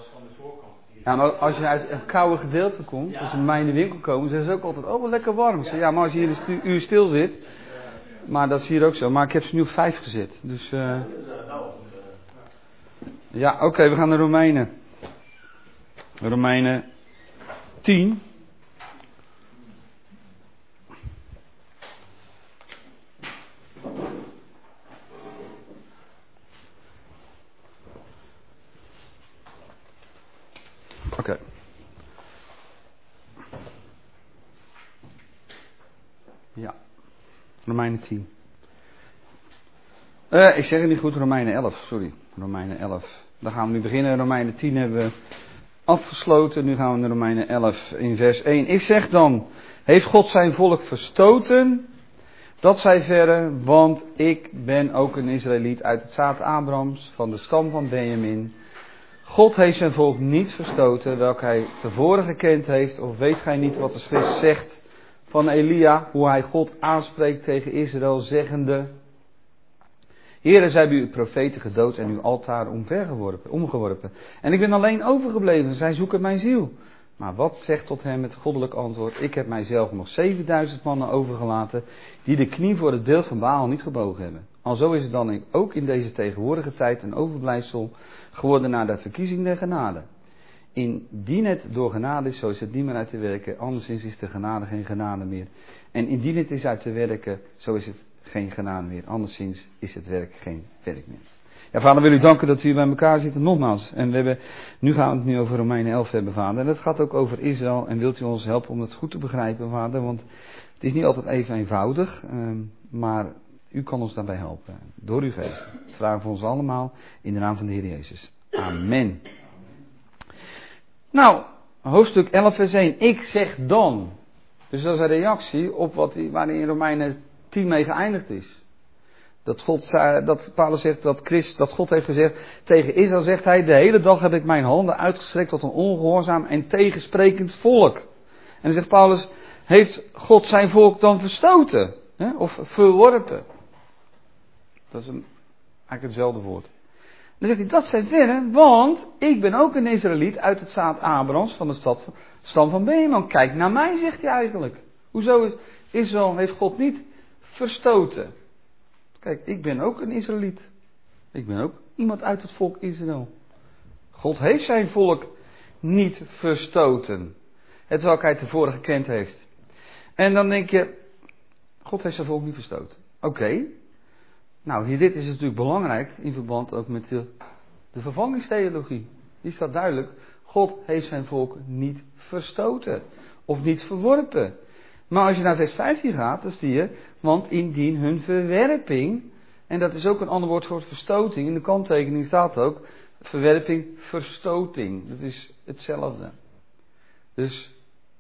Ja, maar als je uit een koude gedeelte komt, als ze bij mij in de winkel komen, zeggen ze ook altijd, oh wat lekker warm. Ik zeg, ja, maar als je hier een uur stil zit, maar dat is hier ook zo. Maar ik heb ze nu op 5 gezet. Dus, ja, oké, we gaan naar Romeinen. Romeinen 10. Oké. Ja. Romeinen 10. Ik zeg het niet goed, Romeinen 11, sorry. Romeinen 11. Dan gaan we nu beginnen. Romeinen 10 hebben we afgesloten. Nu gaan we naar Romeinen 11 in vers 1. Ik zeg dan, heeft God zijn volk verstoten? Dat zij verre, want ik ben ook een Israëliet uit het zaad Abrahams, van de stam van Benjamin. God heeft zijn volk niet verstoten, welk hij tevoren gekend heeft. Of weet gij niet wat de schrift zegt van Elia, hoe hij God aanspreekt tegen Israël, zeggende: Heere, zij hebben uw profeten gedood en uw altaar omgeworpen. En ik ben alleen overgebleven, zij zoeken mijn ziel. Maar wat zegt tot hem het goddelijk antwoord? Ik heb mijzelf nog 7000 mannen overgelaten, die de knie voor het beeld van Baal niet gebogen hebben. Alzo is het dan ook in deze tegenwoordige tijd een overblijfsel geworden naar de verkiezing der genade. Indien het door genade is, zo is het niet meer uit te werken, anderszins is de genade geen genade meer. En indien het is uit te werken, zo is het geen genade meer, anderszins is het werk geen werk meer. Ja, vader, wil u danken dat we hier bij elkaar zitten, nogmaals. En nu gaan we het nu over Romeinen 11 hebben, vader. En het gaat ook over Israël. En wilt u ons helpen om het goed te begrijpen, vader? Want het is niet altijd even eenvoudig, maar u kan ons daarbij helpen. Door uw geest. Dat vragen we voor ons allemaal in de naam van de Heer Jezus. Amen. Nou, hoofdstuk 11 vers 1. Ik zeg dan. Dus dat is een reactie op waar in Romeinen 10 mee geëindigd is. Dat Paulus zegt dat God heeft gezegd, tegen Israël zegt hij, de hele dag heb ik mijn handen uitgestrekt tot een ongehoorzaam en tegensprekend volk. En dan zegt Paulus, heeft God zijn volk dan verstoten? Hè? Of verworpen? Dat is eigenlijk hetzelfde woord. Dan zegt hij, dat zijn verre, want ik ben ook een Israëliet uit het zaad Abrahams van de stam van Benjamin. Kijk naar mij, zegt hij eigenlijk. Hoezo is Israël, heeft God niet verstoten? Kijk, ik ben ook een Israëliet. Ik ben ook iemand uit het volk Israël. God heeft zijn volk niet verstoten. Het welk hij tevoren gekend heeft. En dan denk je, God heeft zijn volk niet verstoten. Oké. Nou, dit is natuurlijk belangrijk in verband ook met de vervangingstheologie. Hier staat duidelijk, God heeft zijn volk niet verstoten. Of niet verworpen. Maar als je naar vers 15 gaat, dan zie je, want indien hun verwerping, en dat is ook een ander woord voor verstoting, in de kanttekening staat ook, verwerping, verstoting. Dat is hetzelfde. Dus,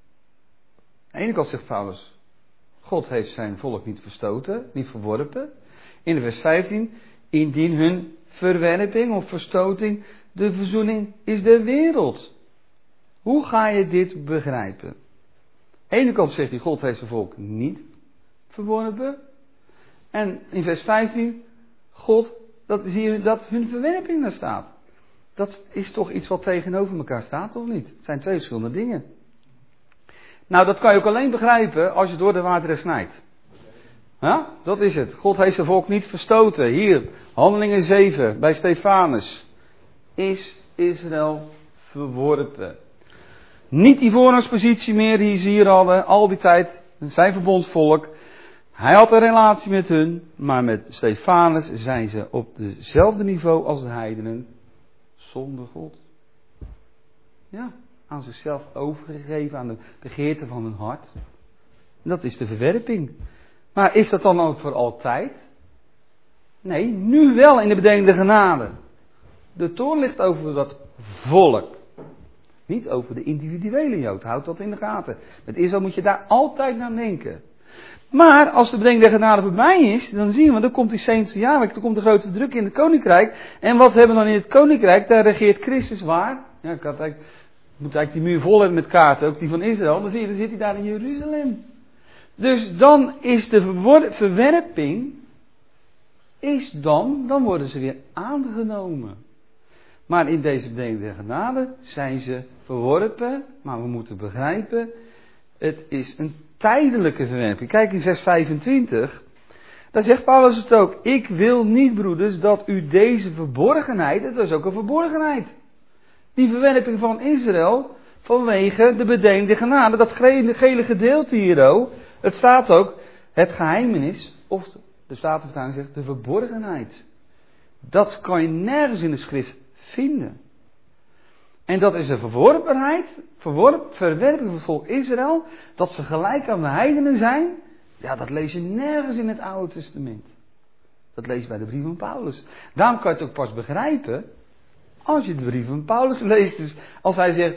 aan de ene kant zegt Paulus, God heeft zijn volk niet verstoten, niet verworpen. In de vers 15, indien hun verwerping of verstoting de verzoening is der wereld. Hoe ga je dit begrijpen? Aan de ene kant zegt hij, God heeft zijn volk niet verworpen. En in vers 15, God, dat zie je dat hun verwerping daar staat. Dat is toch iets wat tegenover elkaar staat, of niet? Het zijn twee verschillende dingen. Nou, dat kan je ook alleen begrijpen als je door de water snijdt. Ja, dat is het. God heeft zijn volk niet verstoten. Hier, Handelingen 7, bij Stefanus. Is Israël verworpen. Niet die voorrangspositie meer die ze hier hadden, al die tijd, zijn verbondsvolk. Hij had een relatie met hun, maar met Stefanus zijn ze op dezelfde niveau als de heidenen, zonder God. Ja, aan zichzelf overgegeven, aan de begeerte van hun hart. Dat is de verwerping. Maar is dat dan ook voor altijd? Nee, nu wel in de bedeling der genade. De toorn ligt over dat volk. Niet over de individuele Jood. Houd dat in de gaten. Met Israël moet je daar altijd naar denken. Maar als de bedeling der genade voorbij is, dan zien we, dan komt die 70e jaarweek, dan komt de grote verdrukking in het koninkrijk. En wat hebben we dan in het koninkrijk? Daar regeert Christus waar? Ja, moet eigenlijk die muur vol hebben met kaarten, ook die van Israël. Dan zie je, dan zit hij daar in Jeruzalem. Dus dan is de verwerping, dan worden ze weer aangenomen. Maar in deze bediening der genade zijn ze verworpen. Maar we moeten begrijpen, het is een tijdelijke verwerping. Kijk in vers 25. Daar zegt Paulus het ook. Ik wil niet, broeders, dat u deze verborgenheid, het was ook een verborgenheid. Die verwerping van Israël vanwege de bediening der genade. Dat gele gedeelte hier, het staat ook het geheimenis, of de Statenvertaling zegt de verborgenheid. Dat kan je nergens in de schrift vinden. En dat is een verwerping van het volk Israël, dat ze gelijk aan de heidenen zijn. Ja, dat lees je nergens in het Oude Testament. Dat lees je bij de brief van Paulus. Daarom kan je het ook pas begrijpen als je de brief van Paulus leest. Dus als hij zegt,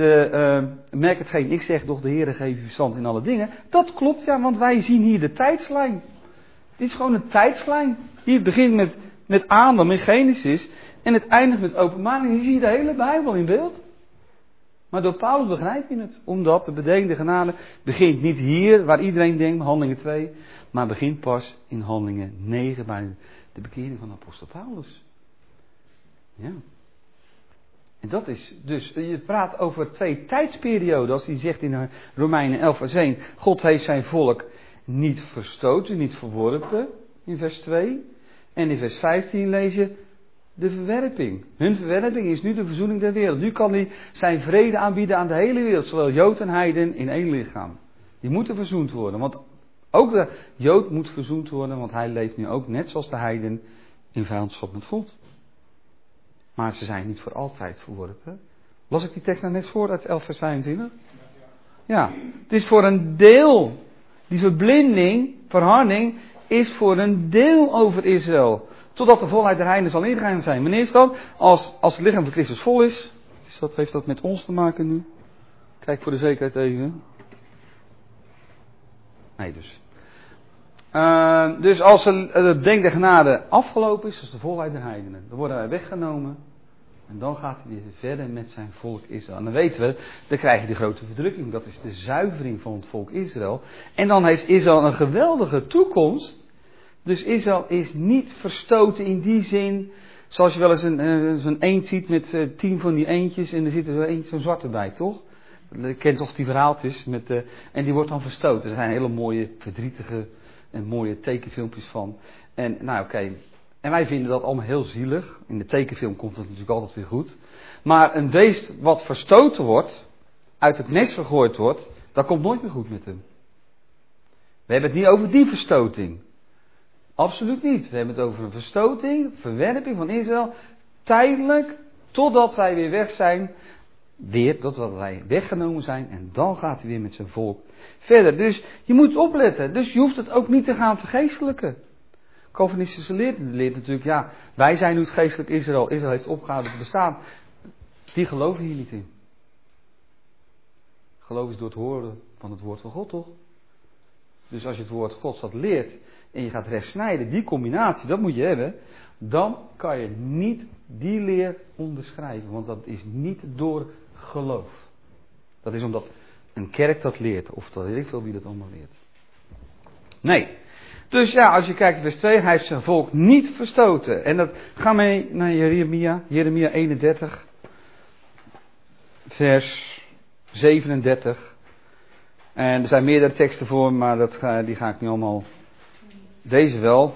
merk het geen ik zeg, doch de Heere geeft u verstand in alle dingen. Dat klopt, ja, want wij zien hier de tijdslijn. Dit is gewoon een tijdslijn. Hier begint met Adam in Genesis en het eindigt met Openbaring. Hier zie je de hele Bijbel in beeld. Maar door Paulus begrijp je het. Omdat de bediening der genade begint niet hier, waar iedereen denkt, Handelingen 2. Maar begint pas in Handelingen 9 bij de bekering van de apostel Paulus. Ja. En dat is dus, je praat over 2 tijdsperioden. Als hij zegt in Romeinen 11 vers 1. God heeft zijn volk niet verstoten, niet verworpen. In vers 2. En in vers 15 lees je de verwerping. Hun verwerping is nu de verzoening der wereld. Nu kan hij zijn vrede aanbieden aan de hele wereld. Zowel Jood en Heiden in één lichaam. Die moeten verzoend worden. Want ook de Jood moet verzoend worden. Want hij leeft nu ook net zoals de Heiden in vijandschap met God. Maar ze zijn niet voor altijd verworpen. Las ik die tekst nou net voor uit 11 vers 25? Ja. Het is voor een deel. Die verblinding, verharding, is voor een deel over Israël. Totdat de volheid der heidenen zal ingegaan zijn. Wanneer is dat? Als het lichaam van Christus vol is. Heeft dat met ons te maken nu? Kijk voor de zekerheid even. Nee dus. Dus als de denk der genade afgelopen is, als de volheid der heidenen. Dan worden wij weggenomen. En dan gaat hij weer verder met zijn volk Israël. En dan weten we, dan krijg je de grote verdrukking. Dat is de zuivering van het volk Israël. En dan heeft Israël een geweldige toekomst. Dus Israël is niet verstoten in die zin, zoals je wel eens zo'n eend ziet met 10 van die eendjes en er zit er zo eentje zo'n zwarte bij, toch? Je kent toch die verhaaltjes en die wordt dan verstoten. Er zijn hele mooie, verdrietige en mooie tekenfilmpjes van. En nou oké. En wij vinden dat allemaal heel zielig. In de tekenfilm komt het natuurlijk altijd weer goed. Maar een beest wat verstoten wordt, uit het nest gegooid wordt, dat komt nooit meer goed met hem. We hebben het niet over die verstoting. Absoluut niet. We hebben het over een verstoting, verwerping van Israël, tijdelijk, totdat wij weer weg zijn, totdat wij weggenomen zijn, en dan gaat hij weer met zijn volk verder. Dus je moet opletten, dus je hoeft het ook niet te gaan vergeestelijken. Calvinistische leert natuurlijk, ja, wij zijn nu het geestelijk Israël, Israël heeft opgehouden te bestaan. Die geloven hier niet in. Geloof is door het horen van het woord van God, toch? Dus als je het woord Gods dat leert en je gaat recht snijden, die combinatie, dat moet je hebben, dan kan je niet die leer onderschrijven, want dat is niet door geloof. Dat is omdat een kerk dat leert, of dat weet ik veel wie dat allemaal leert. Nee. Dus ja, als je kijkt in vers 2, hij heeft zijn volk niet verstoten. En dat, ga mee naar Jeremia 31, vers 37. En er zijn meerdere teksten voor, maar die ga ik niet allemaal. Deze wel.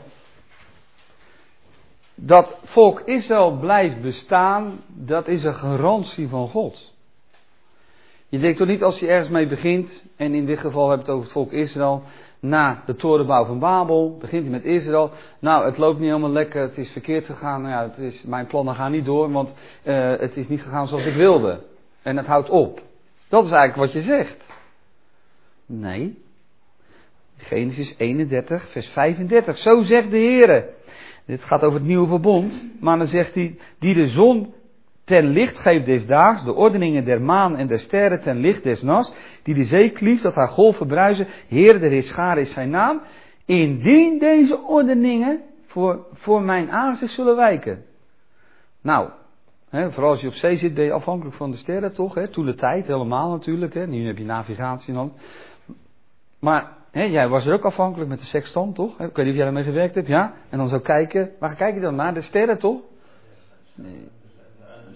Dat volk Israël blijft bestaan, dat is een garantie van God. Je denkt toch niet als je ergens mee begint, en in dit geval hebben we het over het volk Israël, na de torenbouw van Babel, begint hij met Israël. Nou, het loopt niet helemaal lekker, het is verkeerd gegaan, nou ja, mijn plannen gaan niet door, want het is niet gegaan zoals ik wilde. En het houdt op. Dat is eigenlijk wat je zegt. Nee. Genesis 31, vers 35. Zo zegt de Heere. Dit gaat over het nieuwe verbond. Maar dan zegt hij, die de zon ten licht geeft des daags, de ordeningen der maan en der sterren ten licht des nachts, die de zee klieft, dat haar golven bruisen, Heere der Heerscharen is zijn naam, indien deze ordeningen voor mijn aangezicht zullen wijken. Nou, vooral als je op zee zit ben je afhankelijk van de sterren toch, toen de tijd helemaal natuurlijk, nu heb je navigatie en al. Maar jij was er ook afhankelijk met de sextant toch, ik weet niet of jij daarmee gewerkt hebt, ja, en dan zo kijken, waar kijk je dan naar, de sterren toch? Nee.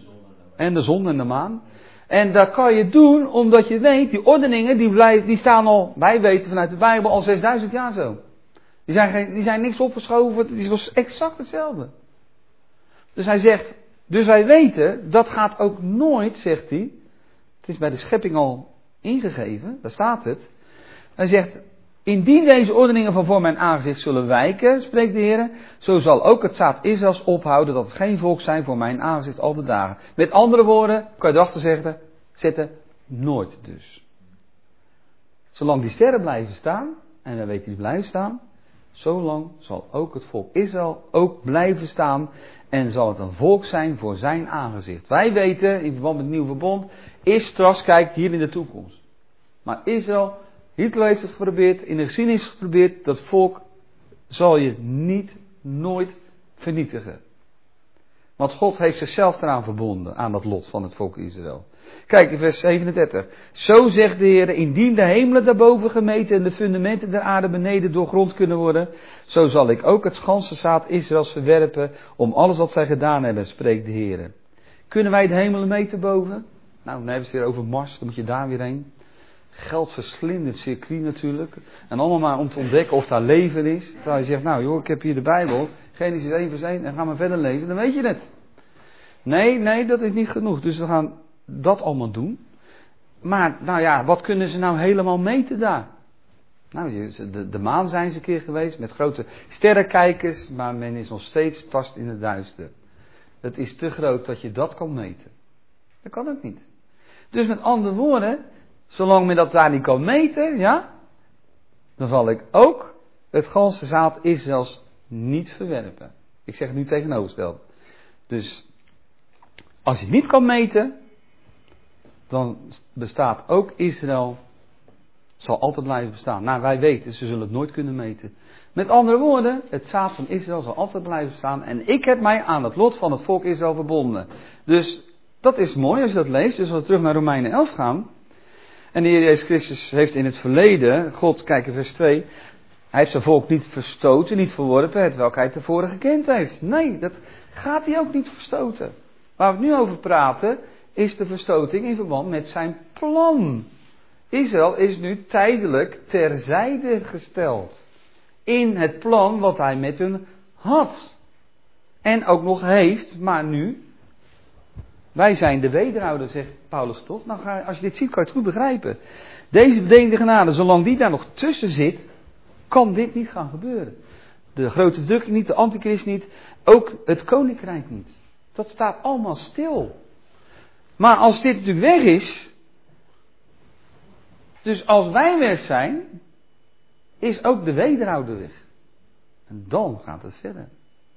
En de zon en de maan. En dat kan je doen omdat je weet, die ordeningen die staan al, wij weten vanuit de Bijbel, al 6000 jaar zo. Die zijn niks opgeschoven, het is exact hetzelfde. Dus hij zegt, dus wij weten, dat gaat ook nooit, zegt hij. Het is bij de schepping al ingegeven, daar staat het. Hij zegt, indien deze ordeningen van voor mijn aangezicht zullen wijken, spreekt de Heer, zo zal ook het zaad Israëls ophouden dat het geen volk zijn voor mijn aangezicht al de dagen. Met andere woorden, kan je erachter zetten, nooit dus. Zolang die sterren blijven staan, en we weten die blijven staan, zolang zal ook het volk Israël ook blijven staan en zal het een volk zijn voor zijn aangezicht. Wij weten, in verband met het nieuwe verbond, Israël kijkt hier in de toekomst. Maar Israël, Hitler heeft het geprobeerd, in de geschiedenis geprobeerd, dat volk zal je nooit vernietigen. Want God heeft zichzelf eraan verbonden, aan dat lot van het volk Israël. Kijk in vers 37. Zo zegt de Heer, indien de hemelen daarboven gemeten en de fundamenten der aarde beneden doorgrond kunnen worden, zo zal ik ook het ganse zaad Israëls verwerpen om alles wat zij gedaan hebben, spreekt de Heer. Kunnen wij de hemelen meten boven? Nou, dan hebben ze het weer over Mars, dan moet je daar weer heen. Geldverslindend circuit natuurlijk. En allemaal maar om te ontdekken of daar leven is. Terwijl je zegt, nou joh, ik heb hier de Bijbel, Genesis 1 vers 1, en ga maar verder lezen, dan weet je het. Nee, dat is niet genoeg. Dus we gaan dat allemaal doen. Maar, nou ja, wat kunnen ze nou helemaal meten daar? Nou, de maan zijn ze een keer geweest, met grote sterrenkijkers, maar men is nog steeds tast in het duister. Het is te groot dat je dat kan meten. Dat kan ook niet. Dus met andere woorden, zolang men dat daar niet kan meten, ja, dan zal ik ook het ganse zaad Israëls niet verwerpen. Ik zeg het nu tegenovergesteld. Dus, als je het niet kan meten, dan bestaat ook Israël, zal altijd blijven bestaan. Nou, wij weten, ze zullen het nooit kunnen meten. Met andere woorden, het zaad van Israël zal altijd blijven bestaan. En ik heb mij aan het lot van het volk Israël verbonden. Dus, dat is mooi als je dat leest. Dus als we terug naar Romeinen 11 gaan. En de Heer Jezus Christus heeft in het verleden, God, kijk in vers 2, hij heeft zijn volk niet verstoten, niet verworpen, hetwelk hij tevoren gekend heeft. Nee, dat gaat hij ook niet verstoten. Waar we het nu over praten, is de verstoting in verband met zijn plan. Israël is nu tijdelijk terzijde gesteld. In het plan wat hij met hun had. En ook nog heeft, maar nu. Wij zijn de wederhouder, zegt Paulus toch? Nou, als je dit ziet, kan je het goed begrijpen. Deze bedenkende genade, zolang die daar nog tussen zit, kan dit niet gaan gebeuren. De grote verdrukking niet, de antichrist niet, ook het koninkrijk niet. Dat staat allemaal stil. Maar als dit natuurlijk weg is, dus als wij weg zijn, is ook de wederhouder weg. En dan gaat het verder.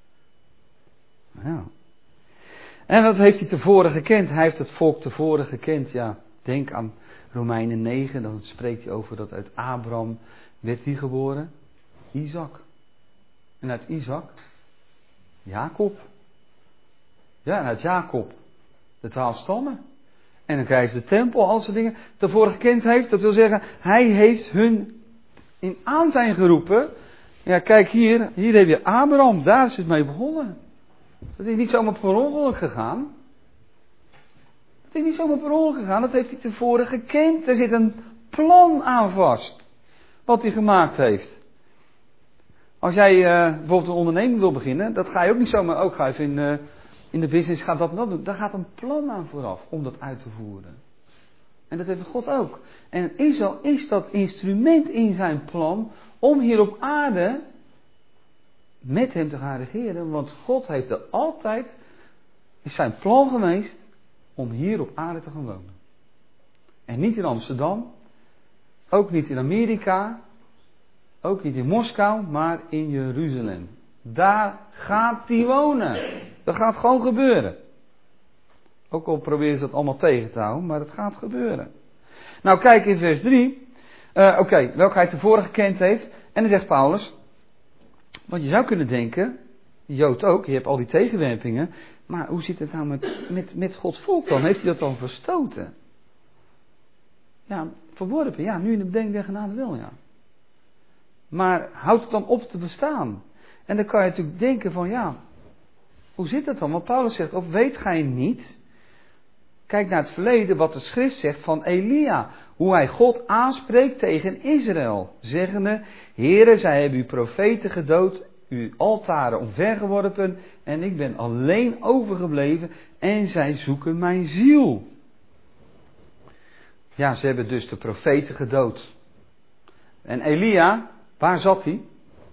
Ja. En dat heeft hij tevoren gekend. Hij heeft het volk tevoren gekend. Ja, denk aan Romeinen 9. Dan spreekt hij over dat uit Abraham werd wie geboren? Isaac. En uit Isaac? Jacob. Ja, en uit Jacob de 12 stammen. En dan krijgen ze de tempel, al soort dingen. Tevoren gekend heeft. Dat wil zeggen, hij heeft hun in aanzijn geroepen. Ja, kijk hier heb je Abraham. Daar is het mee begonnen. Dat is niet zomaar per ongeluk gegaan. Dat is niet zomaar per ongeluk gegaan. Dat heeft hij tevoren gekend. Er zit een plan aan vast. Wat hij gemaakt heeft. Als jij bijvoorbeeld een onderneming wil beginnen. Dat ga je ook niet zomaar. Ook ga even in de business gaat dat en dat doen. Daar gaat een plan aan vooraf. Om dat uit te voeren. En dat heeft God ook. En Israël is dat instrument in zijn plan. Om hier op aarde met hem te gaan regeren, want God heeft er altijd, is zijn plan geweest, om hier op aarde te gaan wonen. En niet in Amsterdam, ook niet in Amerika, ook niet in Moskou, maar in Jeruzalem. Daar gaat hij wonen. Dat gaat gewoon gebeuren. Ook al proberen ze dat allemaal tegen te houden, maar het gaat gebeuren. Nou, kijk in vers 3. Welke hij tevoren gekend heeft. En dan zegt Paulus, want je zou kunnen denken, de Jood ook, je hebt al die tegenwerpingen, maar hoe zit het nou met Gods volk dan? Heeft hij dat dan verstoten? Ja, verworpen, ja, nu in de bedenking der genade wel, ja. Maar houdt het dan op te bestaan? En dan kan je natuurlijk denken van, ja, hoe zit dat dan? Want Paulus zegt, of weet gij niet, Kijk naar het verleden, wat de schrift zegt van Elia. Hoe hij God aanspreekt tegen Israël. Zeggende, Heere, zij hebben uw profeten gedood, uw altaren omvergeworpen. En ik ben alleen overgebleven en zij zoeken mijn ziel. Ja, ze hebben dus de profeten gedood. En Elia, waar zat hij?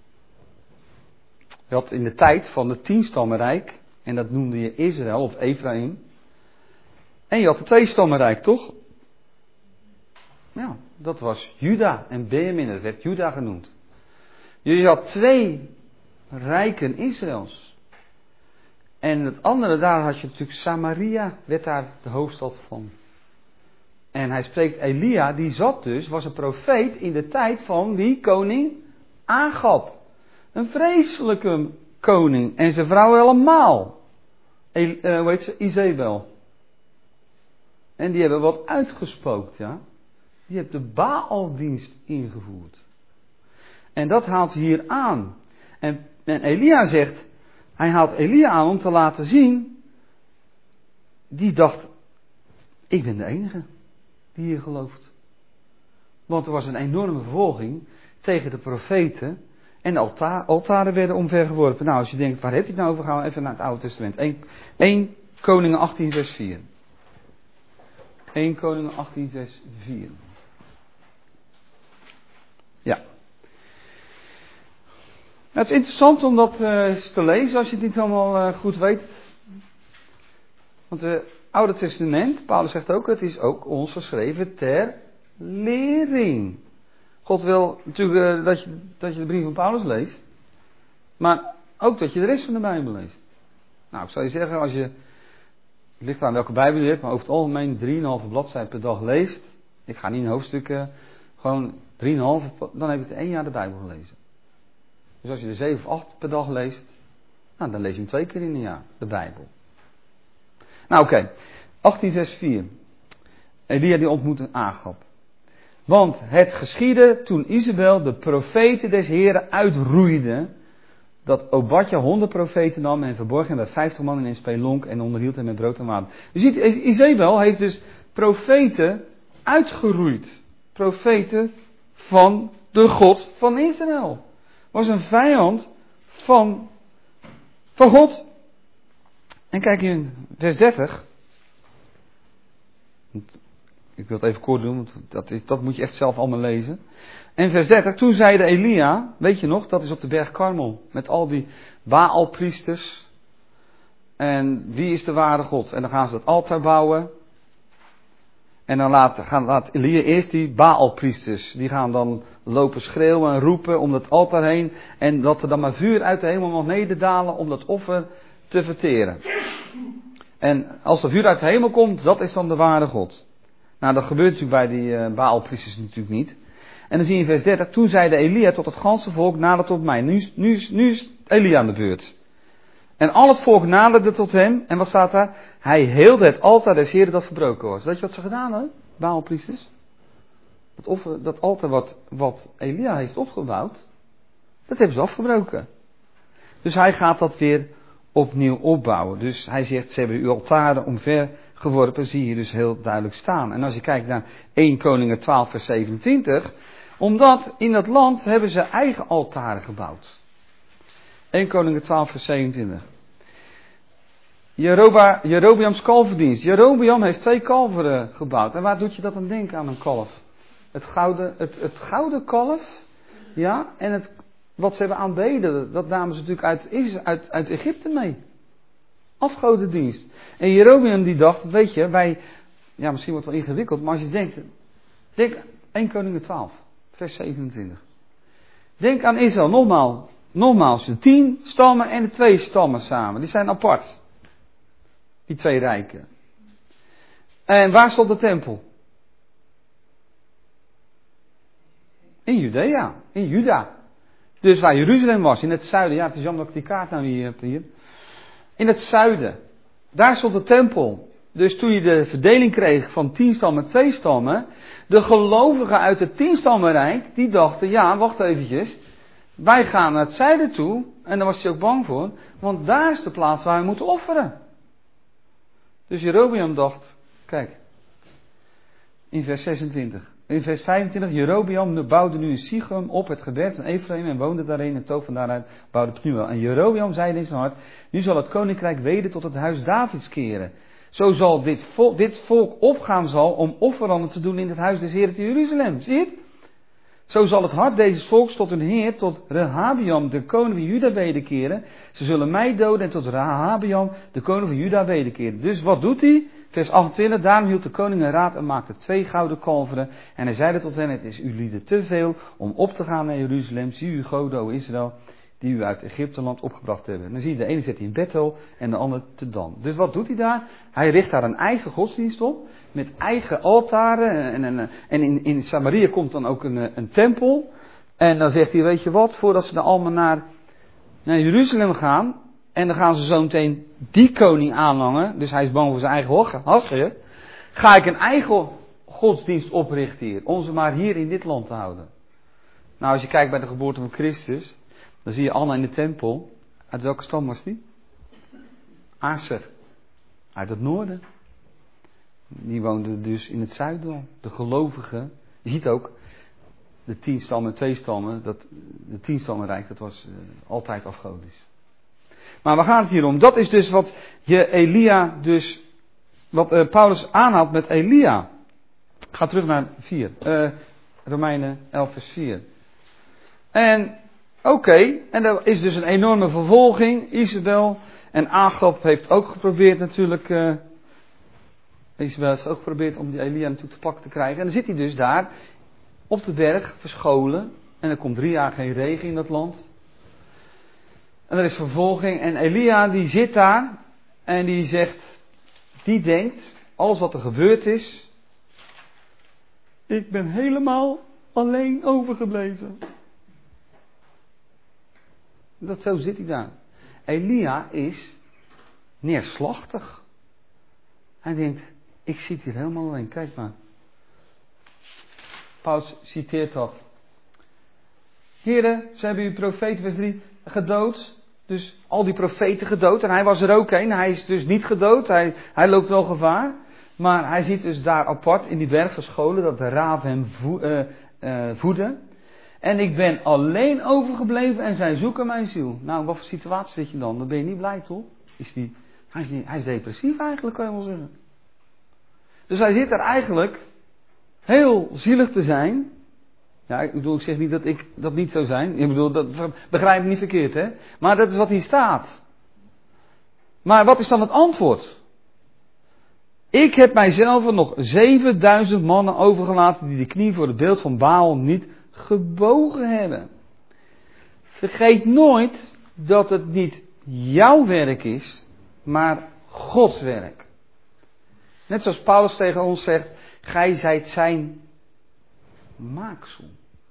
Hij had in de tijd van het 10-stammenrijk, en dat noemde je Israël of Ephraim. En je had het 2-stammenrijk, toch? Ja, dat was Juda en Benjamin, dat werd Juda genoemd. Je had 2 rijken Israëls. En het andere, daar had je natuurlijk Samaria, werd daar de hoofdstad van. En hij spreekt Elia, die was een profeet in de tijd van wie? Koning Agab. Een vreselijke koning. En zijn vrouw allemaal. Hoe heet ze? Izebel. En die hebben wat uitgespookt, ja. Die heeft de Baaldienst ingevoerd. En dat haalt hier aan. En Elia zegt, hij haalt Elia aan om te laten zien. Die dacht, ik ben de enige die hier gelooft. Want er was een enorme vervolging tegen de profeten. En de altaren werden omvergeworpen. Nou, als je denkt, waar heeft hij het nou over? Gaan we even naar het Oude Testament. 1 Koningen 18 vers 4. 1 Koningen 18 vers 4. Ja. Het is interessant om dat te lezen als je het niet helemaal goed weet. Want het Oude Testament, Paulus zegt ook, het is ook ons geschreven ter lering. God wil natuurlijk dat je de brief van Paulus leest. Maar ook dat je de rest van de Bijbel leest. Nou, ik zou je zeggen, als je, het ligt aan welke Bijbel je hebt, maar over het algemeen 3,5 bladzijden per dag leest. Ik ga niet in hoofdstukken, gewoon 3,5, dan heb je het 1 jaar de Bijbel gelezen. Dus als je er 7 of 8 per dag leest, nou, dan lees je hem 2 keer in een jaar, de Bijbel. Nou oké, 18 vers 4. Elia die ontmoette Agab. Want het geschiedde toen Izebel de profeten des Heren uitroeide, dat Obadja 100 profeten nam en verborg hem bij 50 man in een spelonk en onderhield hem met brood en water. Je ziet, Izebel heeft dus profeten uitgeroeid. Profeten van de God van Israël. Was een vijand van God. En kijk in vers 30. Ik wil het even kort doen, want dat moet je echt zelf allemaal lezen. En vers 30, toen zeide Elia, weet je nog, dat is op de berg Karmel. Met al die Baalpriesters. En wie is de ware God? En dan gaan ze dat altaar bouwen. En dan laat Elia eerst die Baalpriesters, die gaan dan lopen schreeuwen en roepen om dat altaar heen. En dat er dan maar vuur uit de hemel mag nederdalen om dat offer te verteren. En als er vuur uit de hemel komt, dat is dan de ware God. Nou, dat gebeurt natuurlijk bij die Baalpriesters natuurlijk niet. En dan zie je in vers 30, toen zeide Elia tot het ganse volk, nadert tot mij. Nu is Elia aan de beurt. En al het volk naderde tot hem. En wat staat daar? Hij heelde het altaar des Heren dat verbroken was. Weet je wat ze gedaan hebben? Baalpriesters. Dat altaar wat Elia heeft opgebouwd, dat hebben ze afgebroken. Dus hij gaat dat weer opnieuw opbouwen. Dus hij zegt, ze hebben uw altaren omvergeworpen, zie je dus heel duidelijk staan. En als je kijkt naar 1 Koningen 12 vers 27, omdat in dat land hebben ze eigen altaren gebouwd. 1 Koningen 12 vers 27. Jerobeams kalverdienst. Jerobeam heeft 2 kalveren gebouwd. En waar doet je dat aan denken aan een kalf? Het gouden kalf, ja, en wat ze hebben aanbeden, dat namen ze natuurlijk uit Egypte mee. Afgodendienst. En Jerobeam die dacht, weet je, ja misschien wordt het wel ingewikkeld, maar als je denk 1 Koningen 12, vers 27. Denk aan Israël, nogmaals, de 10 stammen en de 2 stammen samen, die zijn apart. Die 2 rijken. En waar stond de tempel? In Judea, in Juda. Dus waar Jeruzalem was, in het zuiden. Ja, het is jammer dat ik die kaart nou niet heb hier. In het zuiden. Daar stond de tempel. Dus toen je de verdeling kreeg van 10 stammen, 2 stammen. De gelovigen uit het 10-stammenrijk, die dachten, ja, wacht eventjes. Wij gaan naar het zuiden toe. En daar was hij ook bang voor. Want daar is de plaats waar we moeten offeren. Dus Jerobeam dacht, Kijk. In vers 26. In vers 25. Jerobeam bouwde nu in Sichem op het gebergte van Ephraim en woonde daarin. En Toop van daaruit bouwde Pnuel. En Jerobeam zeide in zijn hart: nu zal het koninkrijk weder tot het huis Davids keren. Zo zal dit volk opgaan zal om offeranden te doen in het huis des Heeren te Jeruzalem. Zie je het? Zo zal het hart deze volks tot hun Heer, tot Rehabeam, de koning van Juda, wederkeren. Ze zullen mij doden en tot Rehabeam, de koning van Juda, wederkeren. Dus wat doet hij? Vers 28, daarom hield de koning een raad en maakte 2 gouden kalveren. En hij zeide tot hen: het is u lieden te veel om op te gaan naar Jeruzalem. Zie uw goden, o Israël, die u uit Egypteland opgebracht hebben. En dan zie je, de ene zet hij in Bethel en de ander te Dan. Dus wat doet hij daar? Hij richt daar een eigen godsdienst op, met eigen altaren. En in Samaria komt dan ook een tempel. En dan zegt hij, weet je wat, voordat ze dan allemaal naar Jeruzalem gaan, en dan gaan ze zo meteen die koning aanhangen, dus hij is bang voor zijn eigen hasje, ga ik een eigen godsdienst oprichten hier, om ze maar hier in dit land te houden. Nou, als je kijkt bij de geboorte van Christus, dan zie je Anna in de tempel. Uit welke stam was die? Aser. Uit het noorden. Die woonde dus in het zuiden. De gelovigen. Je ziet ook, de 10 stammen, 2 stammen, de 10 stammenrijk, dat was altijd afgodisch. Maar waar gaat het hier om? Dat is dus wat wat Paulus aanhaalt met Elia. Ga terug naar 4. Romeinen 11 vers 4. En oké, en er is dus een enorme vervolging. Isabel en Agab heeft ook geprobeerd natuurlijk. Isabel heeft ook geprobeerd om die Elia natuurlijk te pakken te krijgen. En dan zit hij dus daar op de berg verscholen. En er komt 3 jaar geen regen in dat land. En er is vervolging. En Elia die zit daar. En die denkt, alles wat er gebeurd is. Ik ben helemaal alleen overgebleven. Zo zit hij daar. Elia is neerslachtig. Hij denkt, ik zit hier helemaal alleen, kijk maar. Paulus citeert dat. Heren, ze hebben uw profeet, vers 3, gedood. Dus al die profeten gedood. En hij was er ook een. Hij is dus niet gedood. Hij loopt wel gevaar. Maar hij zit dus daar apart in die berg verscholen. Dat de raven hem voeden. En ik ben alleen overgebleven en zij zoeken mijn ziel. Nou, wat voor situatie zit je dan? Dan ben je niet blij, toch? Hij is depressief eigenlijk, kan je wel zeggen. Dus hij zit daar eigenlijk heel zielig te zijn. Ja, ik zeg niet dat ik dat niet zou zijn. Ik bedoel, dat begrijp ik niet verkeerd, hè. Maar dat is wat hier staat. Maar wat is dan het antwoord? Ik heb mijzelf nog 7000 mannen overgelaten die de knie voor het beeld van Baal niet gebogen hebben. Vergeet nooit dat het niet jouw werk is, maar Gods werk. Net zoals Paulus tegen ons zegt, gij zijt zijn maaksel.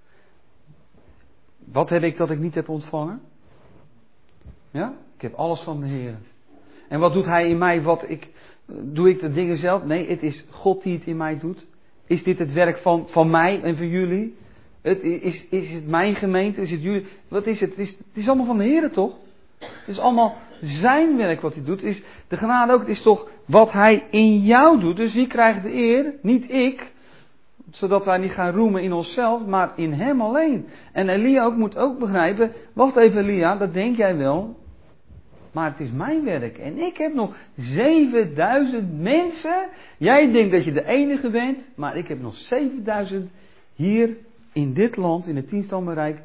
Wat heb ik dat ik niet heb ontvangen? Ja? Ik heb alles van de Heer. En wat doet hij in mij? Doe ik de dingen zelf? Nee, het is God die het in mij doet. Is dit het werk van mij en van jullie? Is het mijn gemeente? Is het jullie? Wat is het? Het is allemaal van de Heer, toch? Het is allemaal zijn werk wat hij doet. Is de genade ook, het is toch wat hij in jou doet. Dus wie krijgt de eer? Niet ik. Zodat wij niet gaan roemen in onszelf, maar in hem alleen. En Elia moet ook begrijpen, wacht even Elia, dat denk jij wel. Maar het is mijn werk. En ik heb nog 7000 mensen. Jij denkt dat je de enige bent, maar ik heb nog 7000 hier in dit land, in het 10-stammenrijk,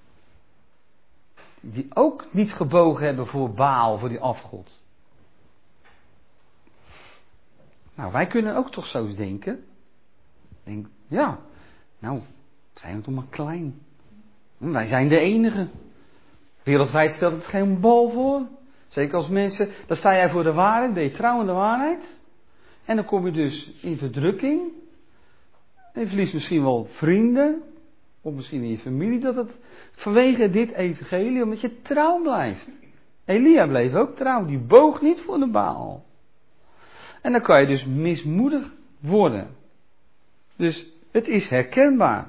die ook niet gebogen hebben voor Baal, voor die afgod. Nou, wij kunnen ook toch zo denken. Denk, ja, nou, zijn we toch maar klein. Wij zijn de enige. Wereldwijd stelt het geen bal voor. Zeker als mensen, dan sta jij voor de waarheid, ben je trouw aan de waarheid. En dan kom je dus in verdrukking. En je verliest misschien wel vrienden. Of misschien in je familie. Dat het vanwege dit evangelie, omdat je trouw blijft. Elia bleef ook trouw. Die boog niet voor de Baal. En dan kan je dus mismoedig worden. Dus het is herkenbaar.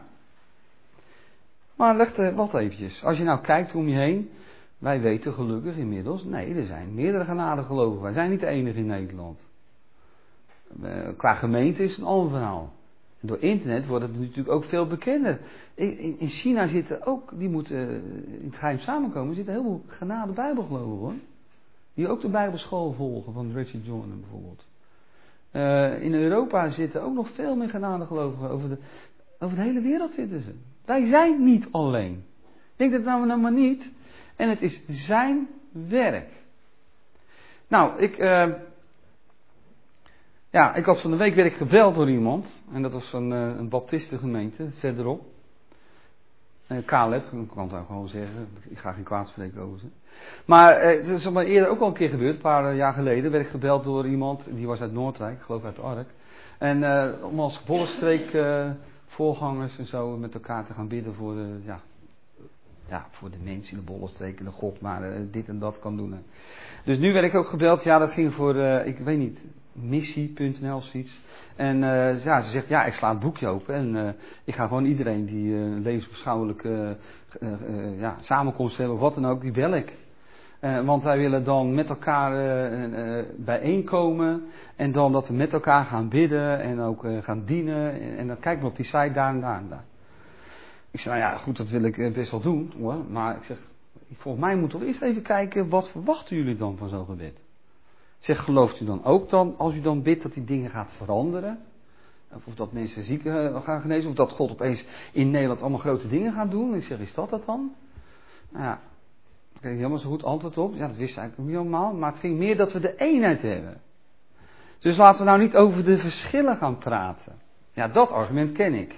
Maar wacht eventjes. Als je nou kijkt om je heen. Wij weten gelukkig inmiddels. Nee, er zijn meerdere genadegelovigen. Wij zijn niet de enige in Nederland. Qua gemeente is het een ander verhaal. En door internet wordt het natuurlijk ook veel bekender. In China zitten ook, die moeten in het geheim samenkomen, zitten heel veel genade bijbelgelovigen hoor. Die ook de bijbelschool volgen van Richard Jordan bijvoorbeeld. In Europa zitten ook nog veel meer genadegelovigen. Over de hele wereld zitten ze. Wij zijn niet alleen. Denk dat nou maar niet. En het is zijn werk. Nou, ik had van de week werd ik gebeld door iemand. En dat was van een baptistengemeente verderop. Caleb, ik kan het ook gewoon zeggen. Ik ga geen kwaad spreken over ze. Maar het is maar eerder ook al een keer gebeurd. Een paar jaar geleden werd ik gebeld door iemand. Die was uit Noordwijk, ik geloof uit de Ark. En om als Bollenstreek voorgangers en zo met elkaar te gaan bidden voor voor de mensen in de Bollenstreek en de God. Maar dit en dat kan doen. Dus nu werd ik ook gebeld. Ja, dat ging voor, ik weet niet, missie.nl of zoiets. En ze zegt, ik sla het boekje open. En ik ga gewoon iedereen die een levensbeschouwelijke samenkomst hebben of wat dan ook, die bel ik. Want wij willen dan met elkaar bijeenkomen. En dan dat we met elkaar gaan bidden en ook gaan dienen. En dan kijken we op die site daar en daar en daar. Ik zeg, goed, dat wil ik best wel doen hoor. Maar ik zeg, volgens mij moeten we eerst even kijken, wat verwachten jullie dan van zo'n gebed? Ik zeg, gelooft u dan ook dan, als u dan bidt, dat die dingen gaat veranderen? Of dat mensen ziek gaan genezen? Of dat God opeens in Nederland allemaal grote dingen gaat doen? Ik zeg, is dat dan? Nou ja, ik kreeg helemaal zo goed antwoord op. Ja, dat wist ik eigenlijk niet helemaal. Maar het ging meer dat we de eenheid hebben. Dus laten we nou niet over de verschillen gaan praten. Ja, dat argument ken ik.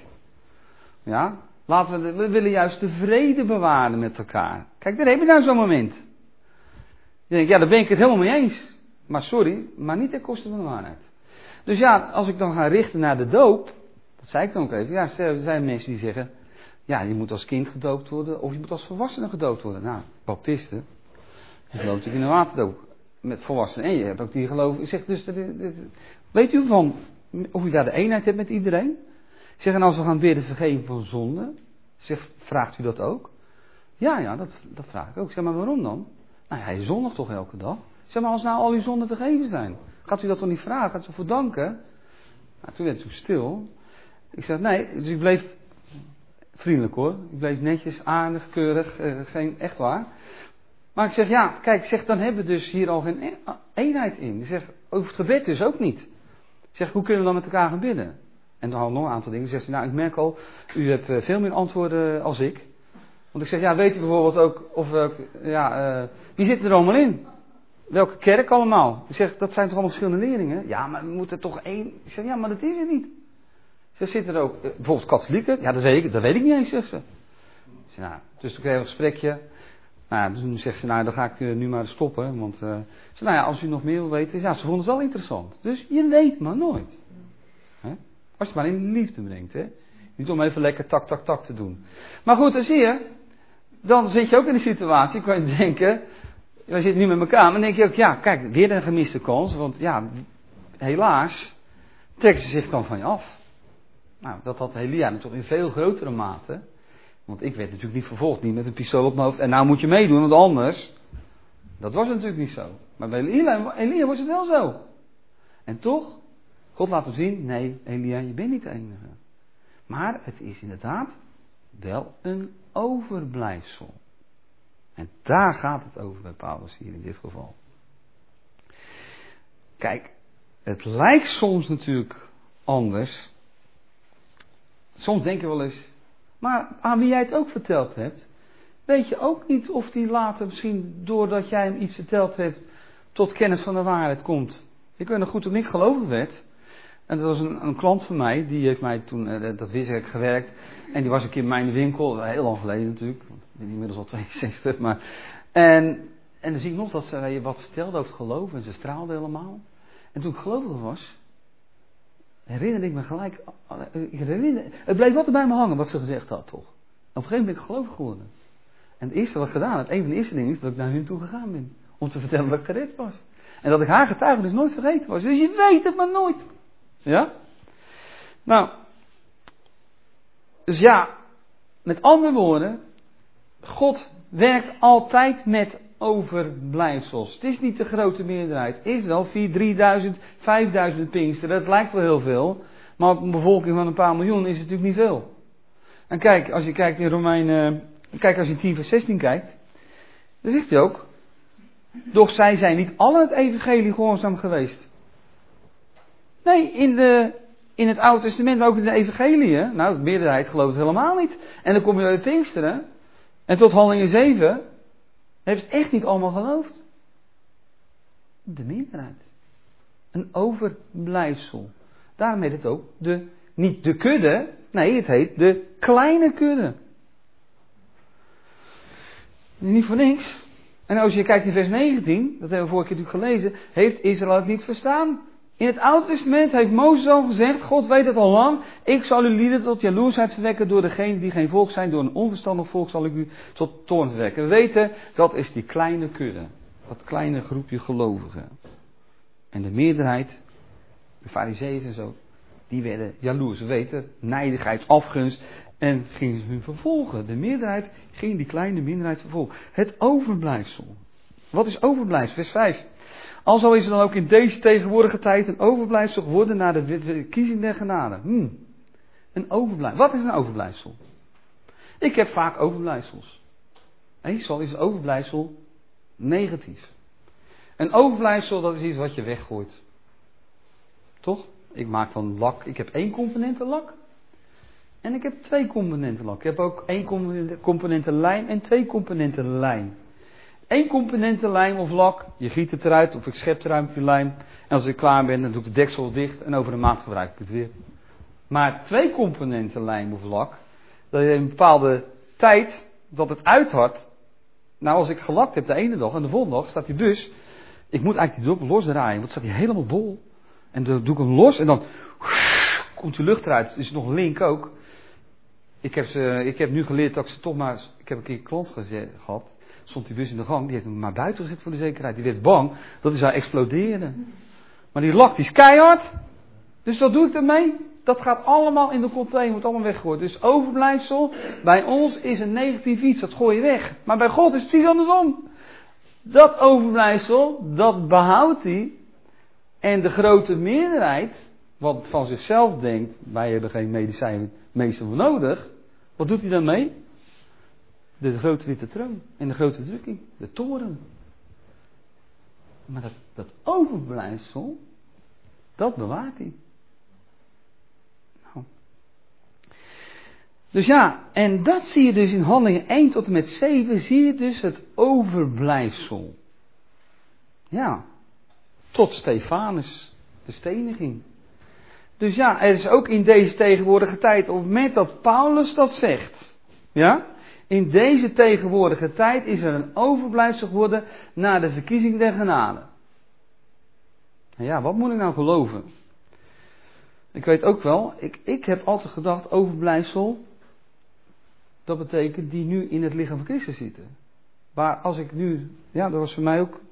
Ja, we willen juist de vrede bewaren met elkaar. Kijk, daar heb je nou zo'n moment. Je denkt, daar ben ik het helemaal mee eens. Maar sorry, maar niet ten koste van de waarheid. Dus als ik dan ga richten naar de doop, dat zei ik dan ook even. Ja, er zijn mensen die zeggen, je moet als kind gedoopt worden of je moet als volwassene gedoopt worden. Nou, baptisten, die geloven natuurlijk in een waterdoop met volwassenen. En je hebt ook die geloven. Ik zeg dus, weet u of u daar de eenheid hebt met iedereen? Ik zeg, en als we gaan bidden vergeven van zonde, vraagt u dat ook? Ja, dat vraag ik ook. Ik zeg, maar waarom dan? Nou, hij zondigt toch elke dag? Ik zeg, maar als nou al uw zonden vergeven zijn, gaat u dat toch niet vragen? Gaat u ervoor danken? Nou, toen werd het zo stil. Ik zeg, nee, dus ik bleef vriendelijk hoor. Ik bleef netjes, aardig, keurig, geen echt waar. Maar ik zeg, kijk, dan hebben we dus hier al geen eenheid in. Ik zeg, over het gebed dus ook niet. Ik zeg, hoe kunnen we dan met elkaar gaan bidden? En dan had ik nog een aantal dingen. Zegt hij, ik merk al, u hebt veel meer antwoorden als ik. Want ik zeg, weet u bijvoorbeeld ook, wie zit er allemaal in? Welke kerk allemaal? Ik zeg, dat zijn toch allemaal verschillende leerlingen? Ja, maar we moeten toch één. Ik zeg, maar dat is het niet. Ze zitten er ook, bijvoorbeeld katholieken? Ja, dat weet ik niet eens, zegt ze. Ik zeg, dus toen kregen we een gesprekje. Nou, toen zegt ze, dan ga ik nu maar stoppen. Want, als u nog meer wil weten. Ja, ze vonden het wel interessant. Dus je weet maar nooit. Als je het maar in liefde brengt, hè. Niet om even lekker tak te doen. Maar goed, dan zie je. Dan zit je ook in de situatie, kan je denken. Wij zitten nu met elkaar, maar dan denk je ook, kijk, weer een gemiste kans. Want helaas trekken ze zich dan van je af. Nou, dat had Elia toch in veel grotere mate. Want ik werd natuurlijk niet vervolgd, niet met een pistool op mijn hoofd. En nou moet je meedoen, want anders. Dat was natuurlijk niet zo. Maar bij Elia was het wel zo. En toch, God laat hem zien, nee Elia, je bent niet de enige. Maar het is inderdaad wel een overblijfsel. En daar gaat het over bij Paulus hier in dit geval. Kijk, het lijkt soms natuurlijk anders. Soms denk je wel eens, maar aan wie jij het ook verteld hebt, weet je ook niet of die later misschien, doordat jij hem iets verteld hebt, tot kennis van de waarheid komt. Ik weet nog goed toen ik gelovig werd. En dat was een klant van mij, die heeft mij toen, dat wist ik, gewerkt. En die was een keer in mijn winkel, heel lang geleden natuurlijk. Ik ben inmiddels al 62, maar. En dan zie ik nog dat ze wat vertelde over het geloof en ze straalde helemaal. En toen ik gelovig was, herinnerde ik me gelijk, het bleef altijd bij me hangen wat ze gezegd had toch. En op een gegeven moment ben ik gelovig geworden. En het eerste wat ik gedaan heb, een van de eerste dingen is dat ik naar hun toe gegaan ben. Om te vertellen dat ik gered was. En dat ik haar getuigenis nooit vergeten was. Dus je weet het maar nooit. Ja? Nou. Dus met andere woorden. God werkt altijd met overblijfsels. Het is niet de grote meerderheid. Israël, 3000, 5000 Pinksteren, dat lijkt wel heel veel. Maar op een bevolking van een paar miljoen is het natuurlijk niet veel. En kijk, als je kijkt in Romeinen, als je 10 vers 16 kijkt, dan zegt hij ook, doch zij zijn niet alle het evangelie gehoorzaam geweest. Nee, in het Oude Testament, maar ook in de evangeliën, nou, de meerderheid gelooft het helemaal niet. En dan kom je bij Pinksteren, en tot Handelingen 7, heeft het echt niet allemaal geloofd. De meerderheid. Een overblijfsel. Daarom heet het ook niet de kudde, nee, het heet de kleine kudde. Dat is niet voor niks. En als je kijkt in vers 19, dat hebben we vorige keer natuurlijk gelezen, heeft Israël het niet verstaan. In het Oude Testament heeft Mozes al gezegd, God weet het al lang, ik zal uw lieden tot jaloersheid verwekken door degenen die geen volk zijn, door een onverstandig volk zal ik u tot toorn verwekken. We weten, dat is die kleine kudde, dat kleine groepje gelovigen. En de meerderheid, de farizeeën en zo, die werden jaloers. We weten, nijdigheid, afgunst en gingen ze hun vervolgen. De meerderheid ging die kleine minderheid vervolgen. Het overblijfsel. Wat is overblijfsel? Vers 5. Alzo is er dan ook in deze tegenwoordige tijd een overblijfsel geworden naar de verkiezing der genade. Een overblijfsel. Wat is een overblijfsel? Ik heb vaak overblijfsels. Meestal is een overblijfsel negatief. Een overblijfsel, dat is iets wat je weggooit. Toch? Ik maak dan lak. Ik heb 1 componenten lak. En ik heb 2 componenten lak. Ik heb ook 1 componenten lijm en 2 componenten lijm. 1 componenten lijm of lak. Je giet het eruit of ik schep eruit met die lijm. En als ik klaar ben, dan doe ik de deksel dicht. En over een maand gebruik ik het weer. Maar 2 componenten lijm of lak. Dat je een bepaalde tijd dat het uithardt. Nou, als ik gelakt heb de ene dag en de volgende dag staat hij dus. Ik moet eigenlijk die dop losdraaien. Want dan staat hij helemaal bol. En dan doe ik hem los en dan komt de lucht eruit. Het is nog link ook. Ik heb nu geleerd dat ik ze toch maar... Ik heb een keer een klant gehad. Stond die bus in de gang. Die heeft hem maar buiten gezet voor de zekerheid. Die werd bang dat hij zou exploderen. Maar die lak die is keihard. Dus wat doe ik ermee? Dat gaat allemaal in de container. Wordt allemaal weggegooid. Dus overblijfsel bij ons is een negatief iets. Dat gooi je weg. Maar bij God is het precies andersom. Dat overblijfsel, dat behoudt hij. En de grote meerderheid, wat van zichzelf denkt, wij hebben geen medicijnen meestal voor nodig. Wat doet hij dan mee? De grote witte troon en de grote drukking, de toren. Maar dat overblijfsel, dat bewaart hij. Nou. Dus ja, en dat zie je dus in Handelingen 1 tot en met 7, zie je dus het overblijfsel. Ja. Tot Stefanus, de steniging. Dus ja, er is ook in deze tegenwoordige tijd, op het moment dat Paulus dat zegt, ja, in deze tegenwoordige tijd is er een overblijfsel geworden naar de verkiezing der genade. En ja, wat moet ik nou geloven? Ik weet ook wel, ik heb altijd gedacht, overblijfsel, dat betekent die nu in het lichaam van Christus zitten. Maar als ik nu, ja, dat was voor mij ook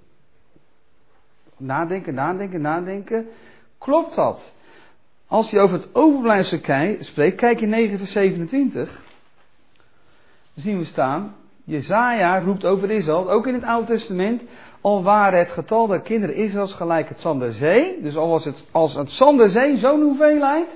nadenken. Klopt dat? Als je over het overblijfsel spreekt, kijk in 9 vers 27. Dan zien we staan, Jesaja roept over Israël, ook in het Oude Testament, al waren het getal der kinderen Israëls gelijk het zand der zee. Dus al was het als het zand der zee zo'n hoeveelheid,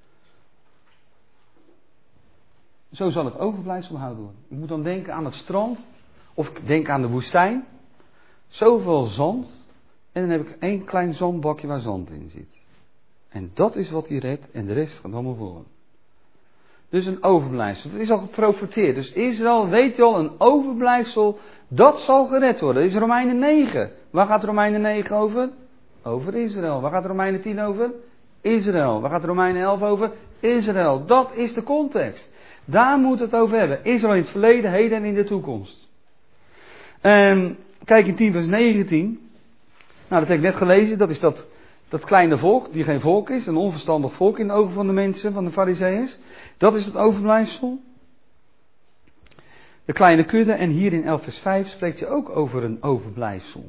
zo zal het overblijfsel behouden worden. Ik moet dan denken aan het strand, of ik denk aan de woestijn. Zoveel zand. En dan heb ik 1 klein zandbakje waar zand in zit. En dat is wat hij redt en de rest gaat allemaal voor. Dus een overblijfsel. Dat is al geprofeteerd. Dus Israël, weet je al, een overblijfsel, dat zal gered worden. Dat is Romeinen 9. Waar gaat Romeinen 9 over? Over Israël. Waar gaat Romeinen 10 over? Israël. Waar gaat Romeinen 11 over? Israël. Dat is de context. Daar moet het over hebben. Israël in het verleden, heden en in de toekomst. Kijk in 10 vers 19. Nou, dat heb ik net gelezen. Dat is dat kleine volk, die geen volk is. Een onverstandig volk in de ogen van de mensen, van de farizeeërs. Dat is het overblijfsel. De kleine kudde. En hier in 11 vers 5 spreekt je ook over een overblijfsel.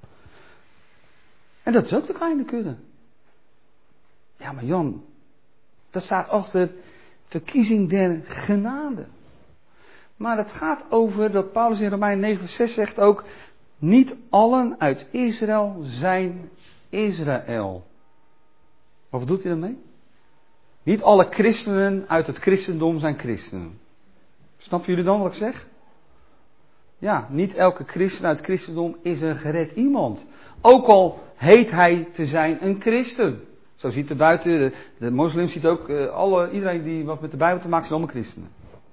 En dat is ook de kleine kudde. Ja, maar Jan, dat staat achter verkiezing der genade. Maar het gaat over dat Paulus in Romeinen 9 vers 6 zegt ook, niet allen uit Israël zijn Israël. Wat bedoelt hij daarmee? Niet alle christenen uit het christendom zijn christenen. Snappen jullie dan wat ik zeg? Ja, niet elke christen uit het christendom is een gered iemand. Ook al heet hij te zijn een christen. Zo ziet er buiten, de moslims ziet ook, iedereen die wat met de Bijbel te maken zijn allemaal christenen.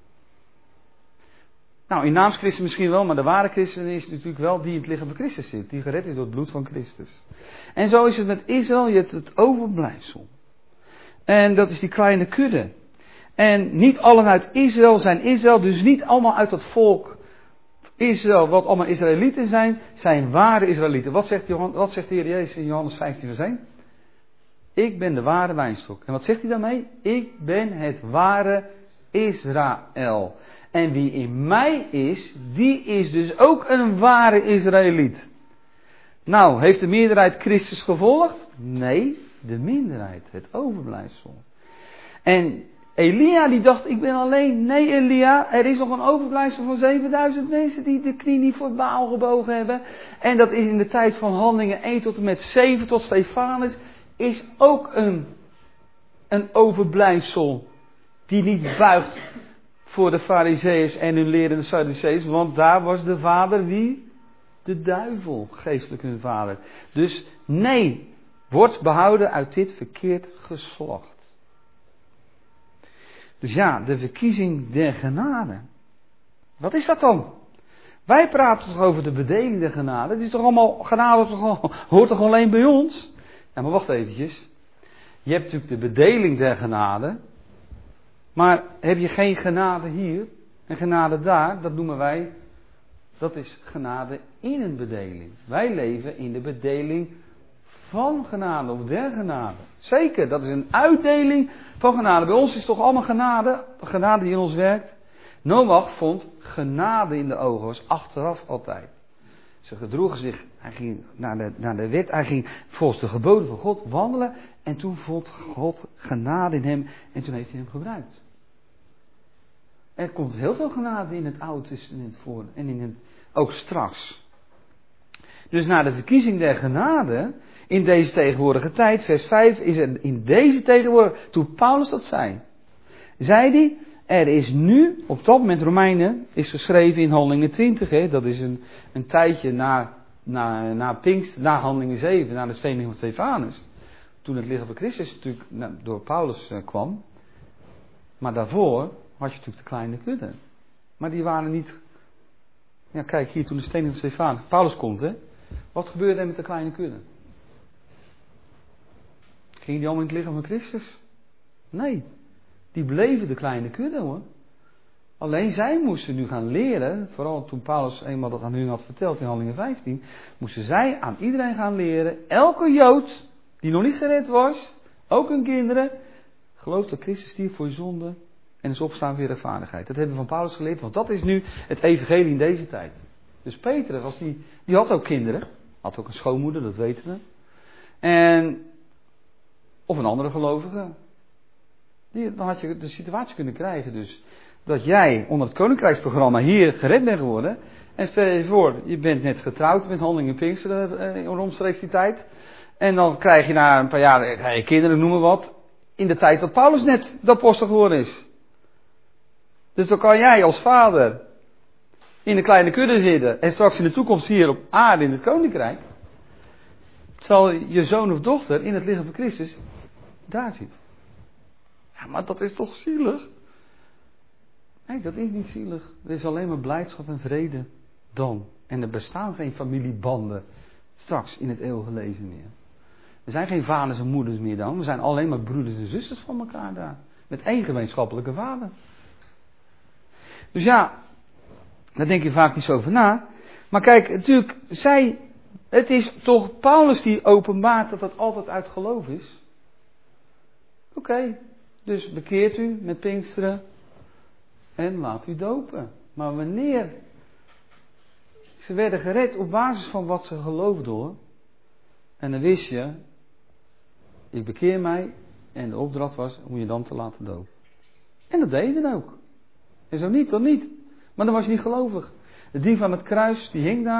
Nou, in naamschristen misschien wel, maar de ware christen is natuurlijk wel die in het lichaam van Christus zit. Die gered is door het bloed van Christus. En zo is het met Israël, je hebt het overblijfsel. En dat is die kleine kudde. En niet allen uit Israël zijn Israël, dus niet allemaal uit dat volk Israël, wat allemaal Israëlieten zijn ware Israëlieten. Wat zegt de Heer Jezus in Johannes 15 vers 1? Ik ben de ware wijnstok. En wat zegt hij daarmee? Ik ben het ware Israël. En wie in mij is, die is dus ook een ware Israëliet. Nou, heeft de meerderheid Christus gevolgd? Nee, de minderheid, het overblijfsel. En Elia die dacht, ik ben alleen. Nee Elia, er is nog een overblijfsel van 7000 mensen die de knie niet voor Baal gebogen hebben. En dat is in de tijd van Handelingen 1 tot en met 7 tot Stefanus. Is ook een overblijfsel die niet buigt voor de Farizeeërs en hun lerende Sadduceeërs. Want daar was de vader wie? De duivel, geestelijk hun vader. Dus nee, wordt behouden uit dit verkeerd geslacht. Dus ja, de verkiezing der genade. Wat is dat dan? Wij praten toch over de bedeling der genade. Het is toch allemaal, genade hoort toch alleen bij ons? Ja, maar wacht eventjes. Je hebt natuurlijk de bedeling der genade. Maar heb je geen genade hier en genade daar, dat noemen wij, dat is genade in een bedeling. Wij leven in de bedeling van genade of der genade. Zeker, dat is een uitdeling van genade. Bij ons is toch allemaal genade die in ons werkt. Noach vond genade in de ogen, was achteraf altijd. Ze gedroegen zich, hij ging naar de wet, hij ging volgens de geboden van God wandelen. En toen vond God genade in hem en toen heeft hij hem gebruikt. Er komt heel veel genade in het Oude Testament voor en in het, ook straks. Dus na de verkiezing der genade, in deze tegenwoordige tijd, vers 5, is er in deze tegenwoordige, toen Paulus dat zei hij, er is nu, op dat moment Romeinen, is geschreven in Handelingen 20, dat is een tijdje na Pinkster, na Handelingen 7, na de stening van Stefanus. Toen het lichaam van Christus natuurlijk door Paulus kwam. Maar daarvoor had je natuurlijk de kleine kudde. Maar die waren niet. Ja, kijk hier toen de stening van Stefanus. Paulus komt, hè. Wat gebeurde er met de kleine kudde? Gingen die allemaal in het lichaam van Christus? Nee. Die bleven de kleine kudde, hoor. Alleen zij moesten nu gaan leren. Vooral toen Paulus eenmaal dat aan hun had verteld in Handelingen 15. Moesten zij aan iedereen gaan leren. Elke Jood die nog niet gered was. Ook hun kinderen. Geloof dat Christus stierf voor je zonde. En is opstaan weer rechtvaardigheid. Dat hebben we van Paulus geleerd. Want dat is nu het evangelie in deze tijd. Dus Petrus, die had ook kinderen. Had ook een schoonmoeder, dat weten we. Of een andere gelovige. Dan had je de situatie kunnen krijgen. Dus dat jij onder het koninkrijksprogramma hier gered bent geworden. En stel je voor, je bent net getrouwd met Handelingen Pinksteren omstreeks die tijd. En dan krijg je na een paar jaar je kinderen, noemen wat. In de tijd dat Paulus net de apostel geworden is. Dus dan kan jij als vader in de kleine kudde zitten. En straks in de toekomst hier op aarde in het koninkrijk. Terwijl je zoon of dochter in het lichaam van Christus daar zit. Ja, maar dat is toch zielig? Nee, dat is niet zielig. Er is alleen maar blijdschap en vrede dan. En er bestaan geen familiebanden straks in het eeuwige leven meer. Er zijn geen vaders en moeders meer dan. We zijn alleen maar broeders en zusters van elkaar daar. Met één gemeenschappelijke vader. Dus ja, daar denk je vaak niet zo over na. Maar kijk, natuurlijk, het is toch Paulus die openbaart dat dat altijd uit geloof is. Oké, dus bekeert u met Pinksteren en laat u dopen. Maar wanneer? Ze werden gered op basis van wat ze geloofden, hoor. En dan wist je, ik bekeer mij en de opdracht was om je dan te laten dopen. En dat deed je dan ook. En zo niet, dan niet. Maar dan was je niet gelovig. De dief aan het kruis, die hing daar.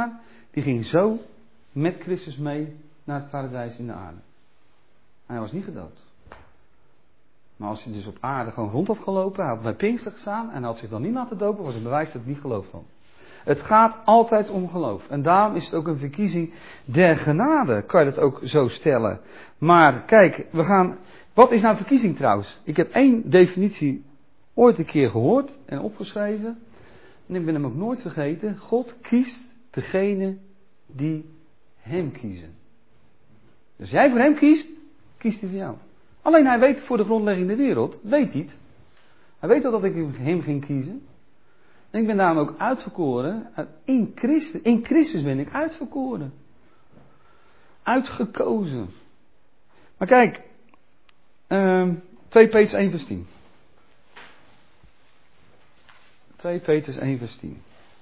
die ging zo met Christus mee naar het paradijs in de aarde. Hij was niet gedood. Maar als hij dus op aarde gewoon rond had gelopen, hij had bij Pinkster gestaan en had zich dan niet laten dopen, was het bewijs dat hij niet geloofd had. Het gaat altijd om geloof. En daarom is het ook een verkiezing der genade, kan je dat ook zo stellen. Maar kijk, wat is nou verkiezing trouwens? Ik heb 1 definitie ooit een keer gehoord en opgeschreven. En ik ben hem ook nooit vergeten. God kiest degene die hem kiezen. Dus jij voor hem kiest, kiest hij voor jou. Alleen hij weet voor de grondlegging der wereld, weet hij het. Hij weet al dat ik hem ging kiezen. En ik ben daarom ook uitverkoren. In Christus ben ik uitverkoren. Uitgekozen. Maar kijk, 2 Petrus 1 vers 10. 2 Petrus 1 vers 10.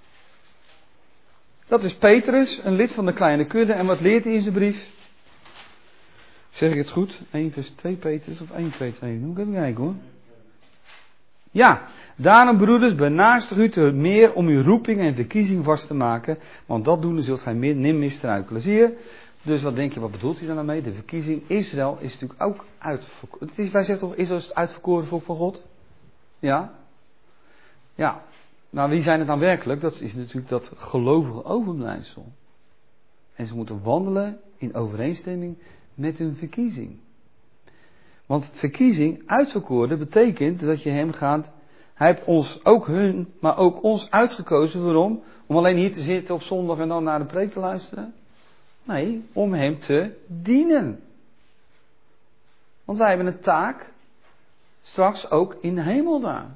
Dat is Petrus, een lid van de kleine kudde. En wat leert hij in zijn brief? Zeg ik het goed? 1 vers 2 Petrus of 1 Petrus 1? Moet ik even kijken hoor. Ja, daarom broeders, benaastig u te meer om uw roeping en verkiezing vast te maken. Want dat doen, zult gij nimmer struikelen. Zie je? Dus wat denk je, wat bedoelt hij dan mee? De verkiezing. Israël is natuurlijk ook uitverkoren. Wij zeggen toch, Israël is het uitverkoren volk van God? Ja? Ja. Nou, wie zijn het dan werkelijk? Dat is natuurlijk dat gelovige overblijfsel. En ze moeten wandelen in overeenstemming met hun verkiezing. Want verkiezing, uitverkoren, betekent dat je hem gaat. Hij heeft ons, ook hun, maar ook ons uitgekozen. Waarom? Om alleen hier te zitten op zondag en dan naar de preek te luisteren? Nee, om hem te dienen. Want wij hebben een taak, straks ook in de hemel daar.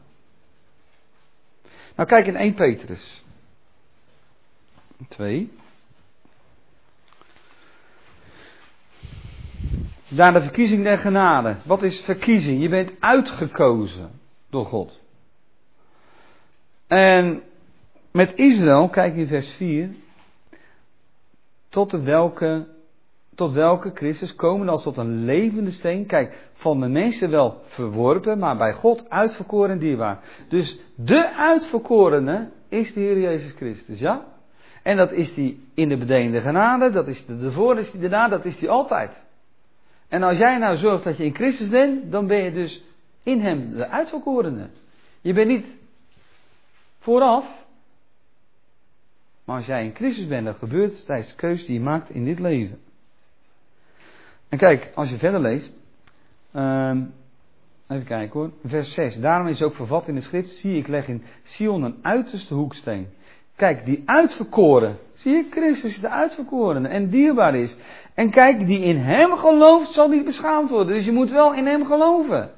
Nou kijk in 1 Petrus 2. Daar de verkiezing der genade. Wat is verkiezing? Je bent uitgekozen door God. En met Israël, kijk in vers 4. Tot welke Christus komen als tot een levende steen. Kijk, van de mensen wel verworpen, maar bij God uitverkoren en dierbaar. Dus de uitverkorene is de Heer Jezus Christus, ja? En dat is die in de bedeende genade, dat is de voor, is die daarna, dat is die altijd. En als jij nou zorgt dat je in Christus bent, dan ben je dus in hem de uitverkorene. Je bent niet vooraf. Maar als jij in Christus bent, dat gebeurt tijdens de keuze die je maakt in dit leven. En kijk, als je verder leest. Even kijken hoor. Vers 6. Daarom is ook vervat in de schrift. Zie, ik leg in Sion een uiterste hoeksteen. Kijk, die uitverkoren. Zie je, Christus is de uitverkorene en dierbaar is. En kijk, die in hem gelooft zal niet beschaamd worden. Dus je moet wel in hem geloven.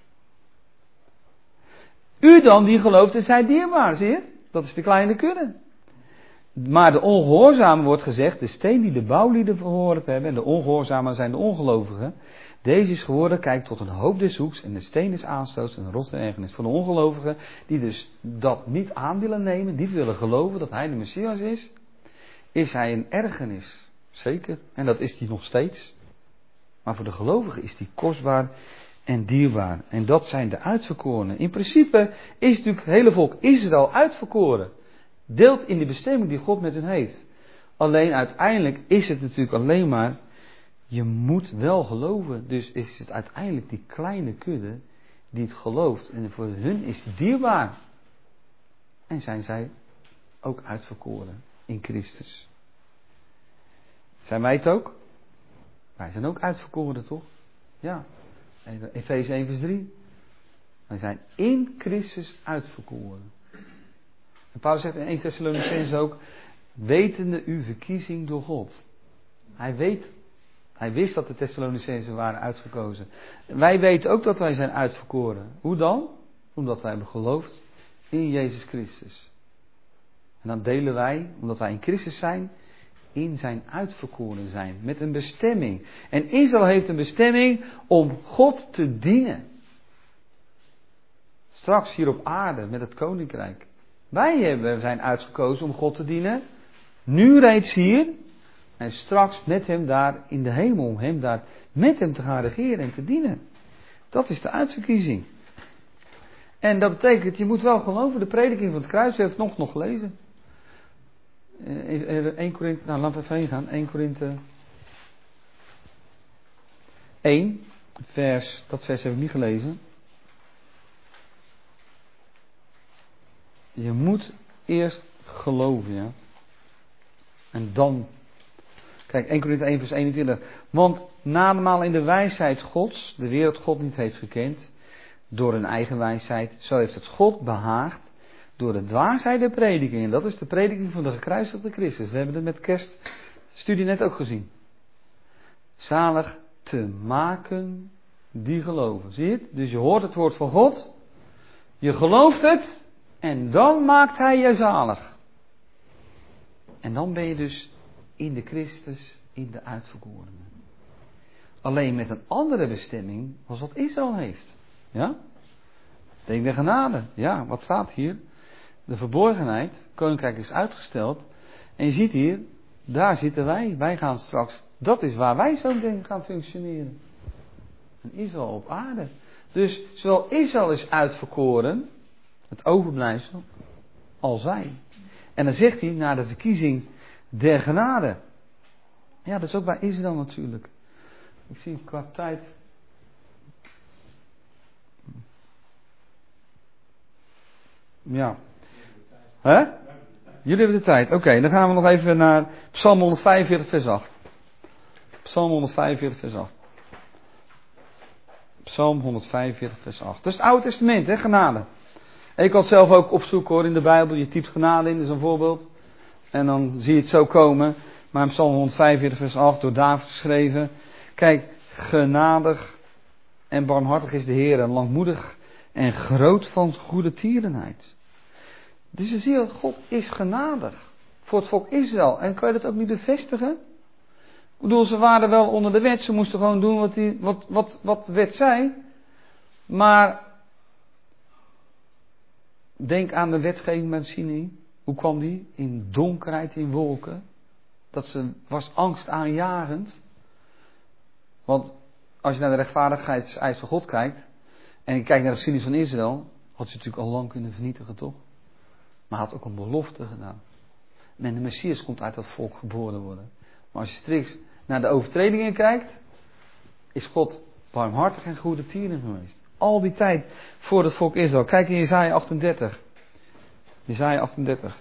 U dan die gelooft is hij dierbaar, zie je? Dat is de kleine kudde. Maar de ongehoorzamen wordt gezegd, de steen die de bouwlieden verworpen hebben, en de ongehoorzamen zijn de ongelovigen. Deze is geworden, kijk, tot een hoop des hoeks en de steen is aanstoot en een rotte ergernis. Voor de ongelovigen, die dus dat niet aan willen nemen, niet willen geloven dat hij de Messias is hij een ergernis. Zeker, en dat is hij nog steeds. Maar voor de gelovigen is hij kostbaar en dierbaar. En dat zijn de uitverkorenen. In principe is natuurlijk het hele volk Israël uitverkoren. Deelt in de bestemming die God met hen heeft. Alleen uiteindelijk is het natuurlijk alleen maar, je moet wel geloven. Dus is het uiteindelijk die kleine kudde die het gelooft. En voor hun is het dierbaar. En zijn zij ook uitverkoren in Christus. Zijn wij het ook? Wij zijn ook uitverkoren, toch? Ja. Efeze 1 vers 3. Wij zijn in Christus uitverkoren. En Paulus zegt in 1 Thessalonicenses ook, wetende uw verkiezing door God. Hij wist dat de Thessalonicensen waren uitgekozen. Wij weten ook dat wij zijn uitverkoren. Hoe dan? Omdat wij hebben geloofd in Jezus Christus. En dan delen wij, omdat wij in Christus zijn, in zijn uitverkoren zijn. Met een bestemming. En Israël heeft een bestemming om God te dienen. Straks hier op aarde met het koninkrijk. Wij zijn uitgekozen om God te dienen. Nu reeds hier. En straks met hem daar in de hemel. Om hem daar met hem te gaan regeren en te dienen. Dat is de uitverkiezing. En dat betekent, je moet wel geloven. De prediking van het kruis, we hebben het nog gelezen. 1 Korinthe, nou laten we even heen gaan. 1 Korinthe 1, dat vers heb ik niet gelezen. Je moet eerst geloven, ja. En dan. Kijk, 1 Korinthe 1 vers 21. Want nademaal in de wijsheid Gods, de wereld God niet heeft gekend, door hun eigen wijsheid, zo heeft het God behaagd, door de dwaasheid der prediking. En dat is de prediking van de gekruisigde Christus. We hebben het met kerststudie net ook gezien. Zalig te maken die geloven. Zie je het? Dus je hoort het woord van God, je gelooft het, en dan maakt hij je zalig. En dan ben je dus in de Christus, in de uitverkorenen. Alleen met een andere bestemming als wat Israël heeft. Ja? Denk de genade. Ja, wat staat hier? De verborgenheid, koninkrijk is uitgesteld. En je ziet hier, daar zitten wij. Wij gaan straks, dat is waar wij zo gaan functioneren. En Israël op aarde. Dus zowel Israël is uitverkoren, het overblijfsel, als wij. En dan zegt hij, naar de verkiezing der genade. Ja, dat is ook bij Israël natuurlijk. Ik zie qua tijd. Ja. Hè? Jullie hebben de tijd. Oké, dan gaan we nog even naar Psalm 145 vers 8. Psalm 145 vers 8. Psalm 145 vers 8. Dat is het Oude Testament, hè, genade. En je kan het zelf ook opzoeken hoor in de Bijbel. Je typt genade in, dat is een voorbeeld. En dan zie je het zo komen. Maar in Psalm 145 vers 8 door David geschreven. Kijk, genadig en barmhartig is de Heer. En langmoedig en groot van goede tierenheid. Dus je ziet, God is genadig. Voor het volk Israël. En kan je dat ook niet bevestigen? Ik bedoel, ze waren wel onder de wet. Ze moesten gewoon doen wat de wet zei. Maar denk aan de wetgeving met Sinai. Hoe kwam die? In donkerheid, in wolken. Dat was angstaanjagend. Want als je naar de rechtvaardigheidseis van God kijkt. En je kijkt naar de geschiedenis van Israël. Had ze natuurlijk al lang kunnen vernietigen, toch? Maar had ook een belofte gedaan. En de Messias komt uit dat volk geboren worden. Maar als je strikt naar de overtredingen kijkt. Is God barmhartig en goede tieren geweest. Al die tijd voor het volk Israël. Kijk in Jesaja 38. Jesaja 38.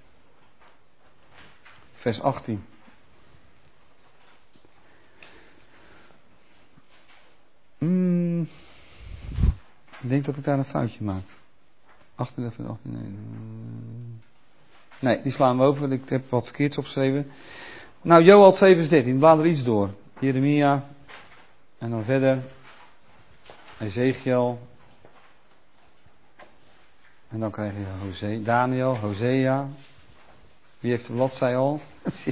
Vers 18. Ik denk dat ik daar een foutje maak. 38, 18, nee, die slaan we over. Ik heb wat verkeerds opgeschreven. Nou, Joel 2 vers 13. Blader iets door. Jeremia. En dan verder. Ezekiel. En dan krijg je Daniel, Hosea. Wie heeft de bladzij al?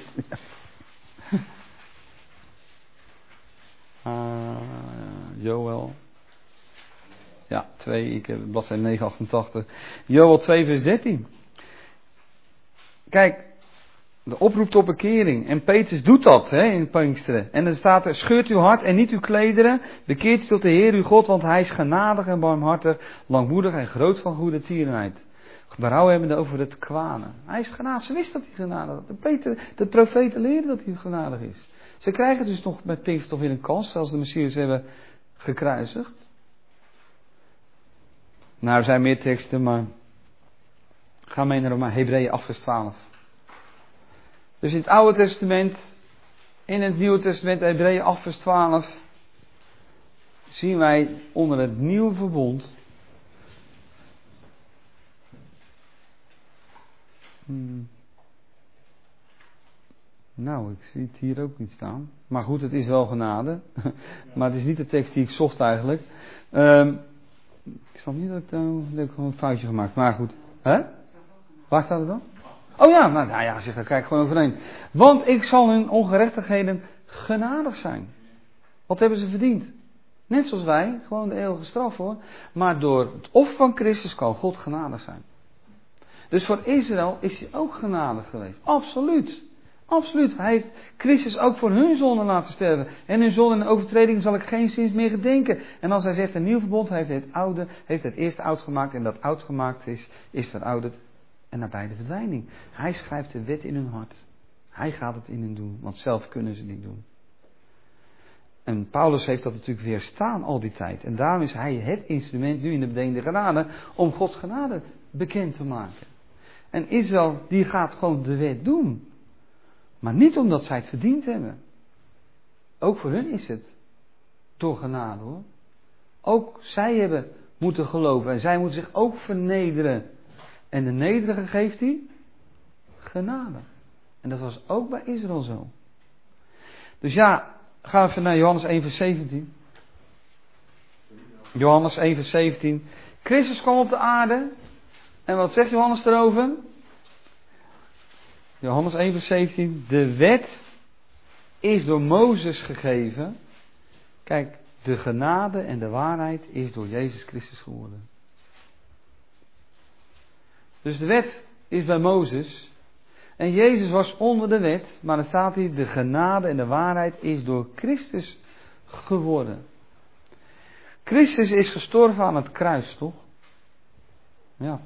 Joel. Ja, 2. Ik heb bladzij 988. Joel 2 vers 13. Kijk. De oproep tot bekering. En Petrus doet dat in Pinksteren. En dan staat er, scheurt uw hart en niet uw klederen. Bekeert u tot de Heer uw God, want hij is genadig en barmhartig, langmoedig en groot van goede tierenheid. Berouw hebbende over het kwade. Hij is genadig. Ze wisten dat hij genadig is. De profeten leren dat hij genadig is. Ze krijgen dus nog met Pinksteren toch weer een kans, zelfs de Messias hebben gekruisigd. Nou, er zijn meer teksten, maar ga mee naar Hebreeën 8 vers 12. Dus in het Oude Testament, in het Nieuwe Testament, Hebreeën 8 vers 12, zien wij onder het nieuwe verbond Nou, ik zie het hier ook niet staan. Maar goed, het is wel genade. Maar het is niet de tekst die ik zocht eigenlijk. Ik snap niet dat ik gewoon een foutje gemaakt. Maar goed. Hè? Waar staat het dan? Oh ja, nou ja, zeg, daar kijk ik gewoon overheen. Want ik zal hun ongerechtigheden genadig zijn. Wat hebben ze verdiend? Net zoals wij, gewoon de eeuwige straf hoor. Maar door het offer van Christus kan God genadig zijn. Dus voor Israël is hij ook genadig geweest. Absoluut. Absoluut. Hij heeft Christus ook voor hun zonden laten sterven. En hun zonden en overtreding zal ik geen zins meer gedenken. En als hij zegt een nieuw verbond, heeft het eerste oud gemaakt. En dat oud gemaakt is verouderd. en nabij de verdwijning. Hij schrijft de wet in hun hart. Hij gaat het in hen doen, want zelf kunnen ze niet doen. En Paulus heeft dat natuurlijk weerstaan al die tijd. En daarom is hij het instrument nu in de bedeende genade om Gods genade bekend te maken. En Israël die gaat gewoon de wet doen. Maar niet omdat zij het verdiend hebben. Ook voor hun is het door genade hoor. Ook zij hebben moeten geloven en zij moeten zich ook vernederen. En de nederige geeft hij genade. En dat was ook bij Israël zo. Dus ja, gaan we even naar Johannes 1 vers 17. Johannes 1 vers 17. Christus kwam op de aarde. En wat zegt Johannes erover? Johannes 1 vers 17. De wet is door Mozes gegeven. Kijk, de genade en de waarheid is door Jezus Christus geworden. Dus de wet is bij Mozes. En Jezus was onder de wet. Maar dan staat hier, de genade en de waarheid is door Christus geworden. Christus is gestorven aan het kruis, toch? Ja.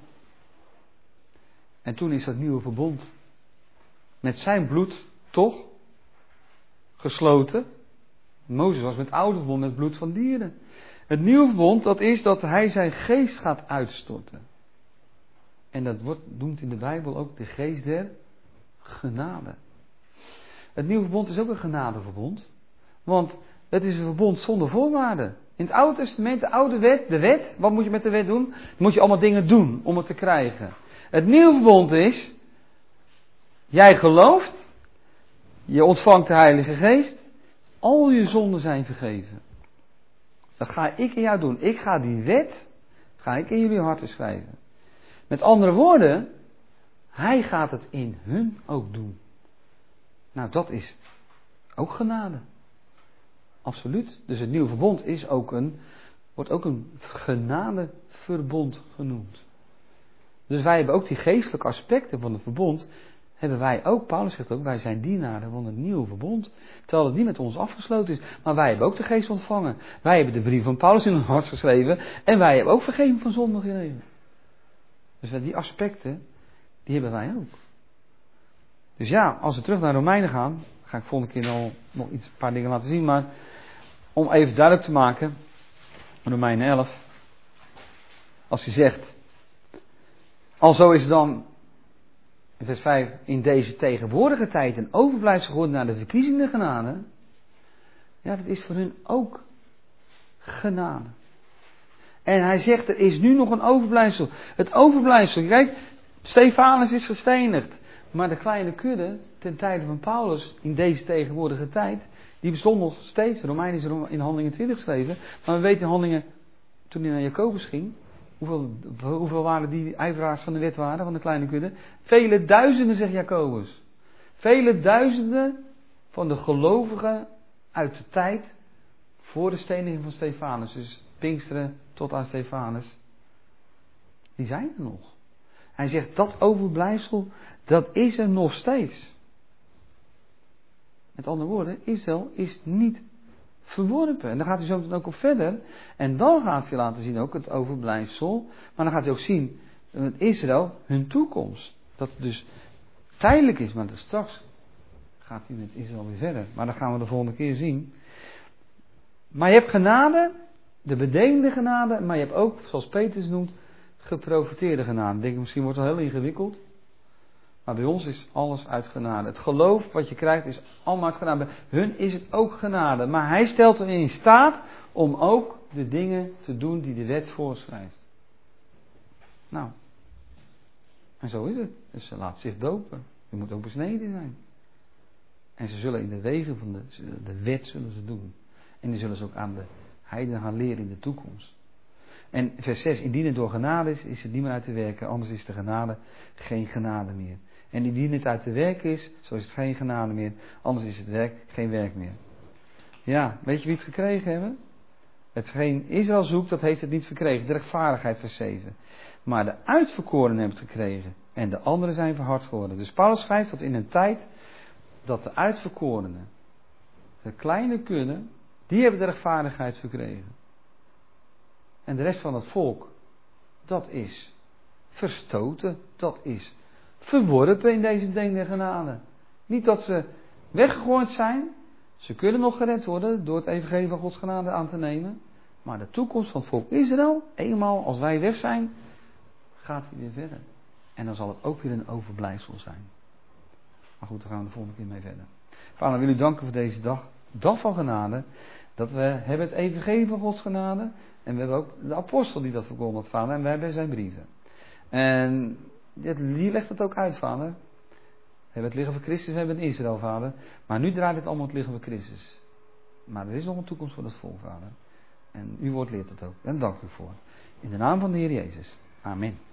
En toen is dat nieuwe verbond met zijn bloed, toch? Gesloten. Mozes was met oude verbond met bloed van dieren. Het nieuwe verbond, dat is dat hij zijn geest gaat uitstorten. En dat noemt in de Bijbel ook de geest der genade. Het nieuwe verbond is ook een genadeverbond. Want het is een verbond zonder voorwaarden. In het Oude Testament, de wet, wat moet je met de wet doen? Dan moet je allemaal dingen doen om het te krijgen. Het nieuwe verbond is, jij gelooft, je ontvangt de Heilige Geest, al je zonden zijn vergeven. Dat ga ik in jou doen. Ik ga die wet, in jullie harten schrijven. Met andere woorden, hij gaat het in hun ook doen. Nou, dat is ook genade. Absoluut. Dus het nieuwe verbond is wordt ook een genadeverbond genoemd. Dus wij hebben ook die geestelijke aspecten van het verbond. Hebben wij ook, Paulus zegt ook, wij zijn dienaren van het nieuwe verbond. Terwijl het niet met ons afgesloten is. Maar wij hebben ook de geest ontvangen. Wij hebben de brief van Paulus in ons hart geschreven. En wij hebben ook vergeving van zonde gegeven. Dus die aspecten, die hebben wij ook. Dus ja, als we terug naar Romeinen gaan, ga ik volgende keer nog een paar dingen laten zien. Maar om even duidelijk te maken, Romeinen 11. Als hij zegt, alzo is dan, in vers 5, in deze tegenwoordige tijd een overblijfsel geworden naar de verkiezende genade. Ja, dat is voor hun ook genade. En hij zegt, er is nu nog een overblijfsel. Het overblijfsel, kijk, Stefanus is gestenigd. Maar de kleine kudde, ten tijde van Paulus, in deze tegenwoordige tijd, die bestond nog steeds. Romeinen is er in Handelingen 20 geschreven. Maar we weten in Handelingen, toen hij naar Jacobus ging, hoeveel waren die ijveraars van de wet waren, van de kleine kudde? Vele duizenden, zegt Jacobus. Vele duizenden van de gelovigen uit de tijd voor de steniging van Stefanus. Dus Pinksteren tot aan Stefanus. Die zijn er nog. Hij zegt, dat overblijfsel, dat is er nog steeds. Met andere woorden, Israël is niet verworpen. En dan gaat hij zo meteen ook op verder. En dan gaat hij laten zien ook het overblijfsel. Maar dan gaat hij ook zien, met Israël, hun toekomst. Dat het dus tijdelijk is, maar dat straks gaat hij met Israël weer verder. Maar dat gaan we de volgende keer zien. Maar je hebt genade, de bedeende genade, maar je hebt ook, zoals Petrus noemt, geprofiteerde genade. Ik denk, misschien wordt het wel heel ingewikkeld. Maar bij ons is alles uit genade. Het geloof wat je krijgt is allemaal uit genade. Bij hun is het ook genade. Maar hij stelt er in staat om ook de dingen te doen die de wet voorschrijft. Nou. En zo is het. Dus ze laat zich dopen. Je moet ook besneden zijn. En ze zullen in de wegen van de wet zullen ze doen. En die zullen ze ook aan de heidenen gaan leren in de toekomst. En vers 6, indien het door genade is het niet meer uit te werken, anders is de genade geen genade meer. En indien het uit te werken is, zo is het geen genade meer, anders is het werk geen werk meer. Ja, weet je wie het gekregen hebben? Hetgeen Israël zoekt, dat heeft het niet verkregen. De rechtvaardigheid, vers 7. Maar de uitverkorenen hebben het gekregen en de anderen zijn verhard geworden. Dus Paulus schrijft dat in een tijd dat de uitverkorenen, de kleine kudde, die hebben de rechtvaardigheid verkregen. En de rest van het volk, dat is verstoten. Dat is verworpen in deze ding der genade. Niet dat ze weggegooid zijn. Ze kunnen nog gered worden door het evangelie van Gods genade aan te nemen. Maar de toekomst van het volk Israël, eenmaal als wij weg zijn, gaat hij weer verder. En dan zal het ook weer een overblijfsel zijn. Maar goed, daar gaan we de volgende keer mee verder. Vader, wil u danken voor deze dag van genade. Dat we hebben het evangelie van Gods genade. En we hebben ook de apostel die dat verkondigt, Vader. En wij hebben zijn brieven. En hier legt het ook uit, Vader. We hebben het lichaam van Christus, we hebben het Israël, Vader. Maar nu draait het allemaal het lichaam van Christus. Maar er is nog een toekomst voor dat volk, Vader. En uw woord leert het ook. En dank u voor. In de naam van de Heer Jezus. Amen.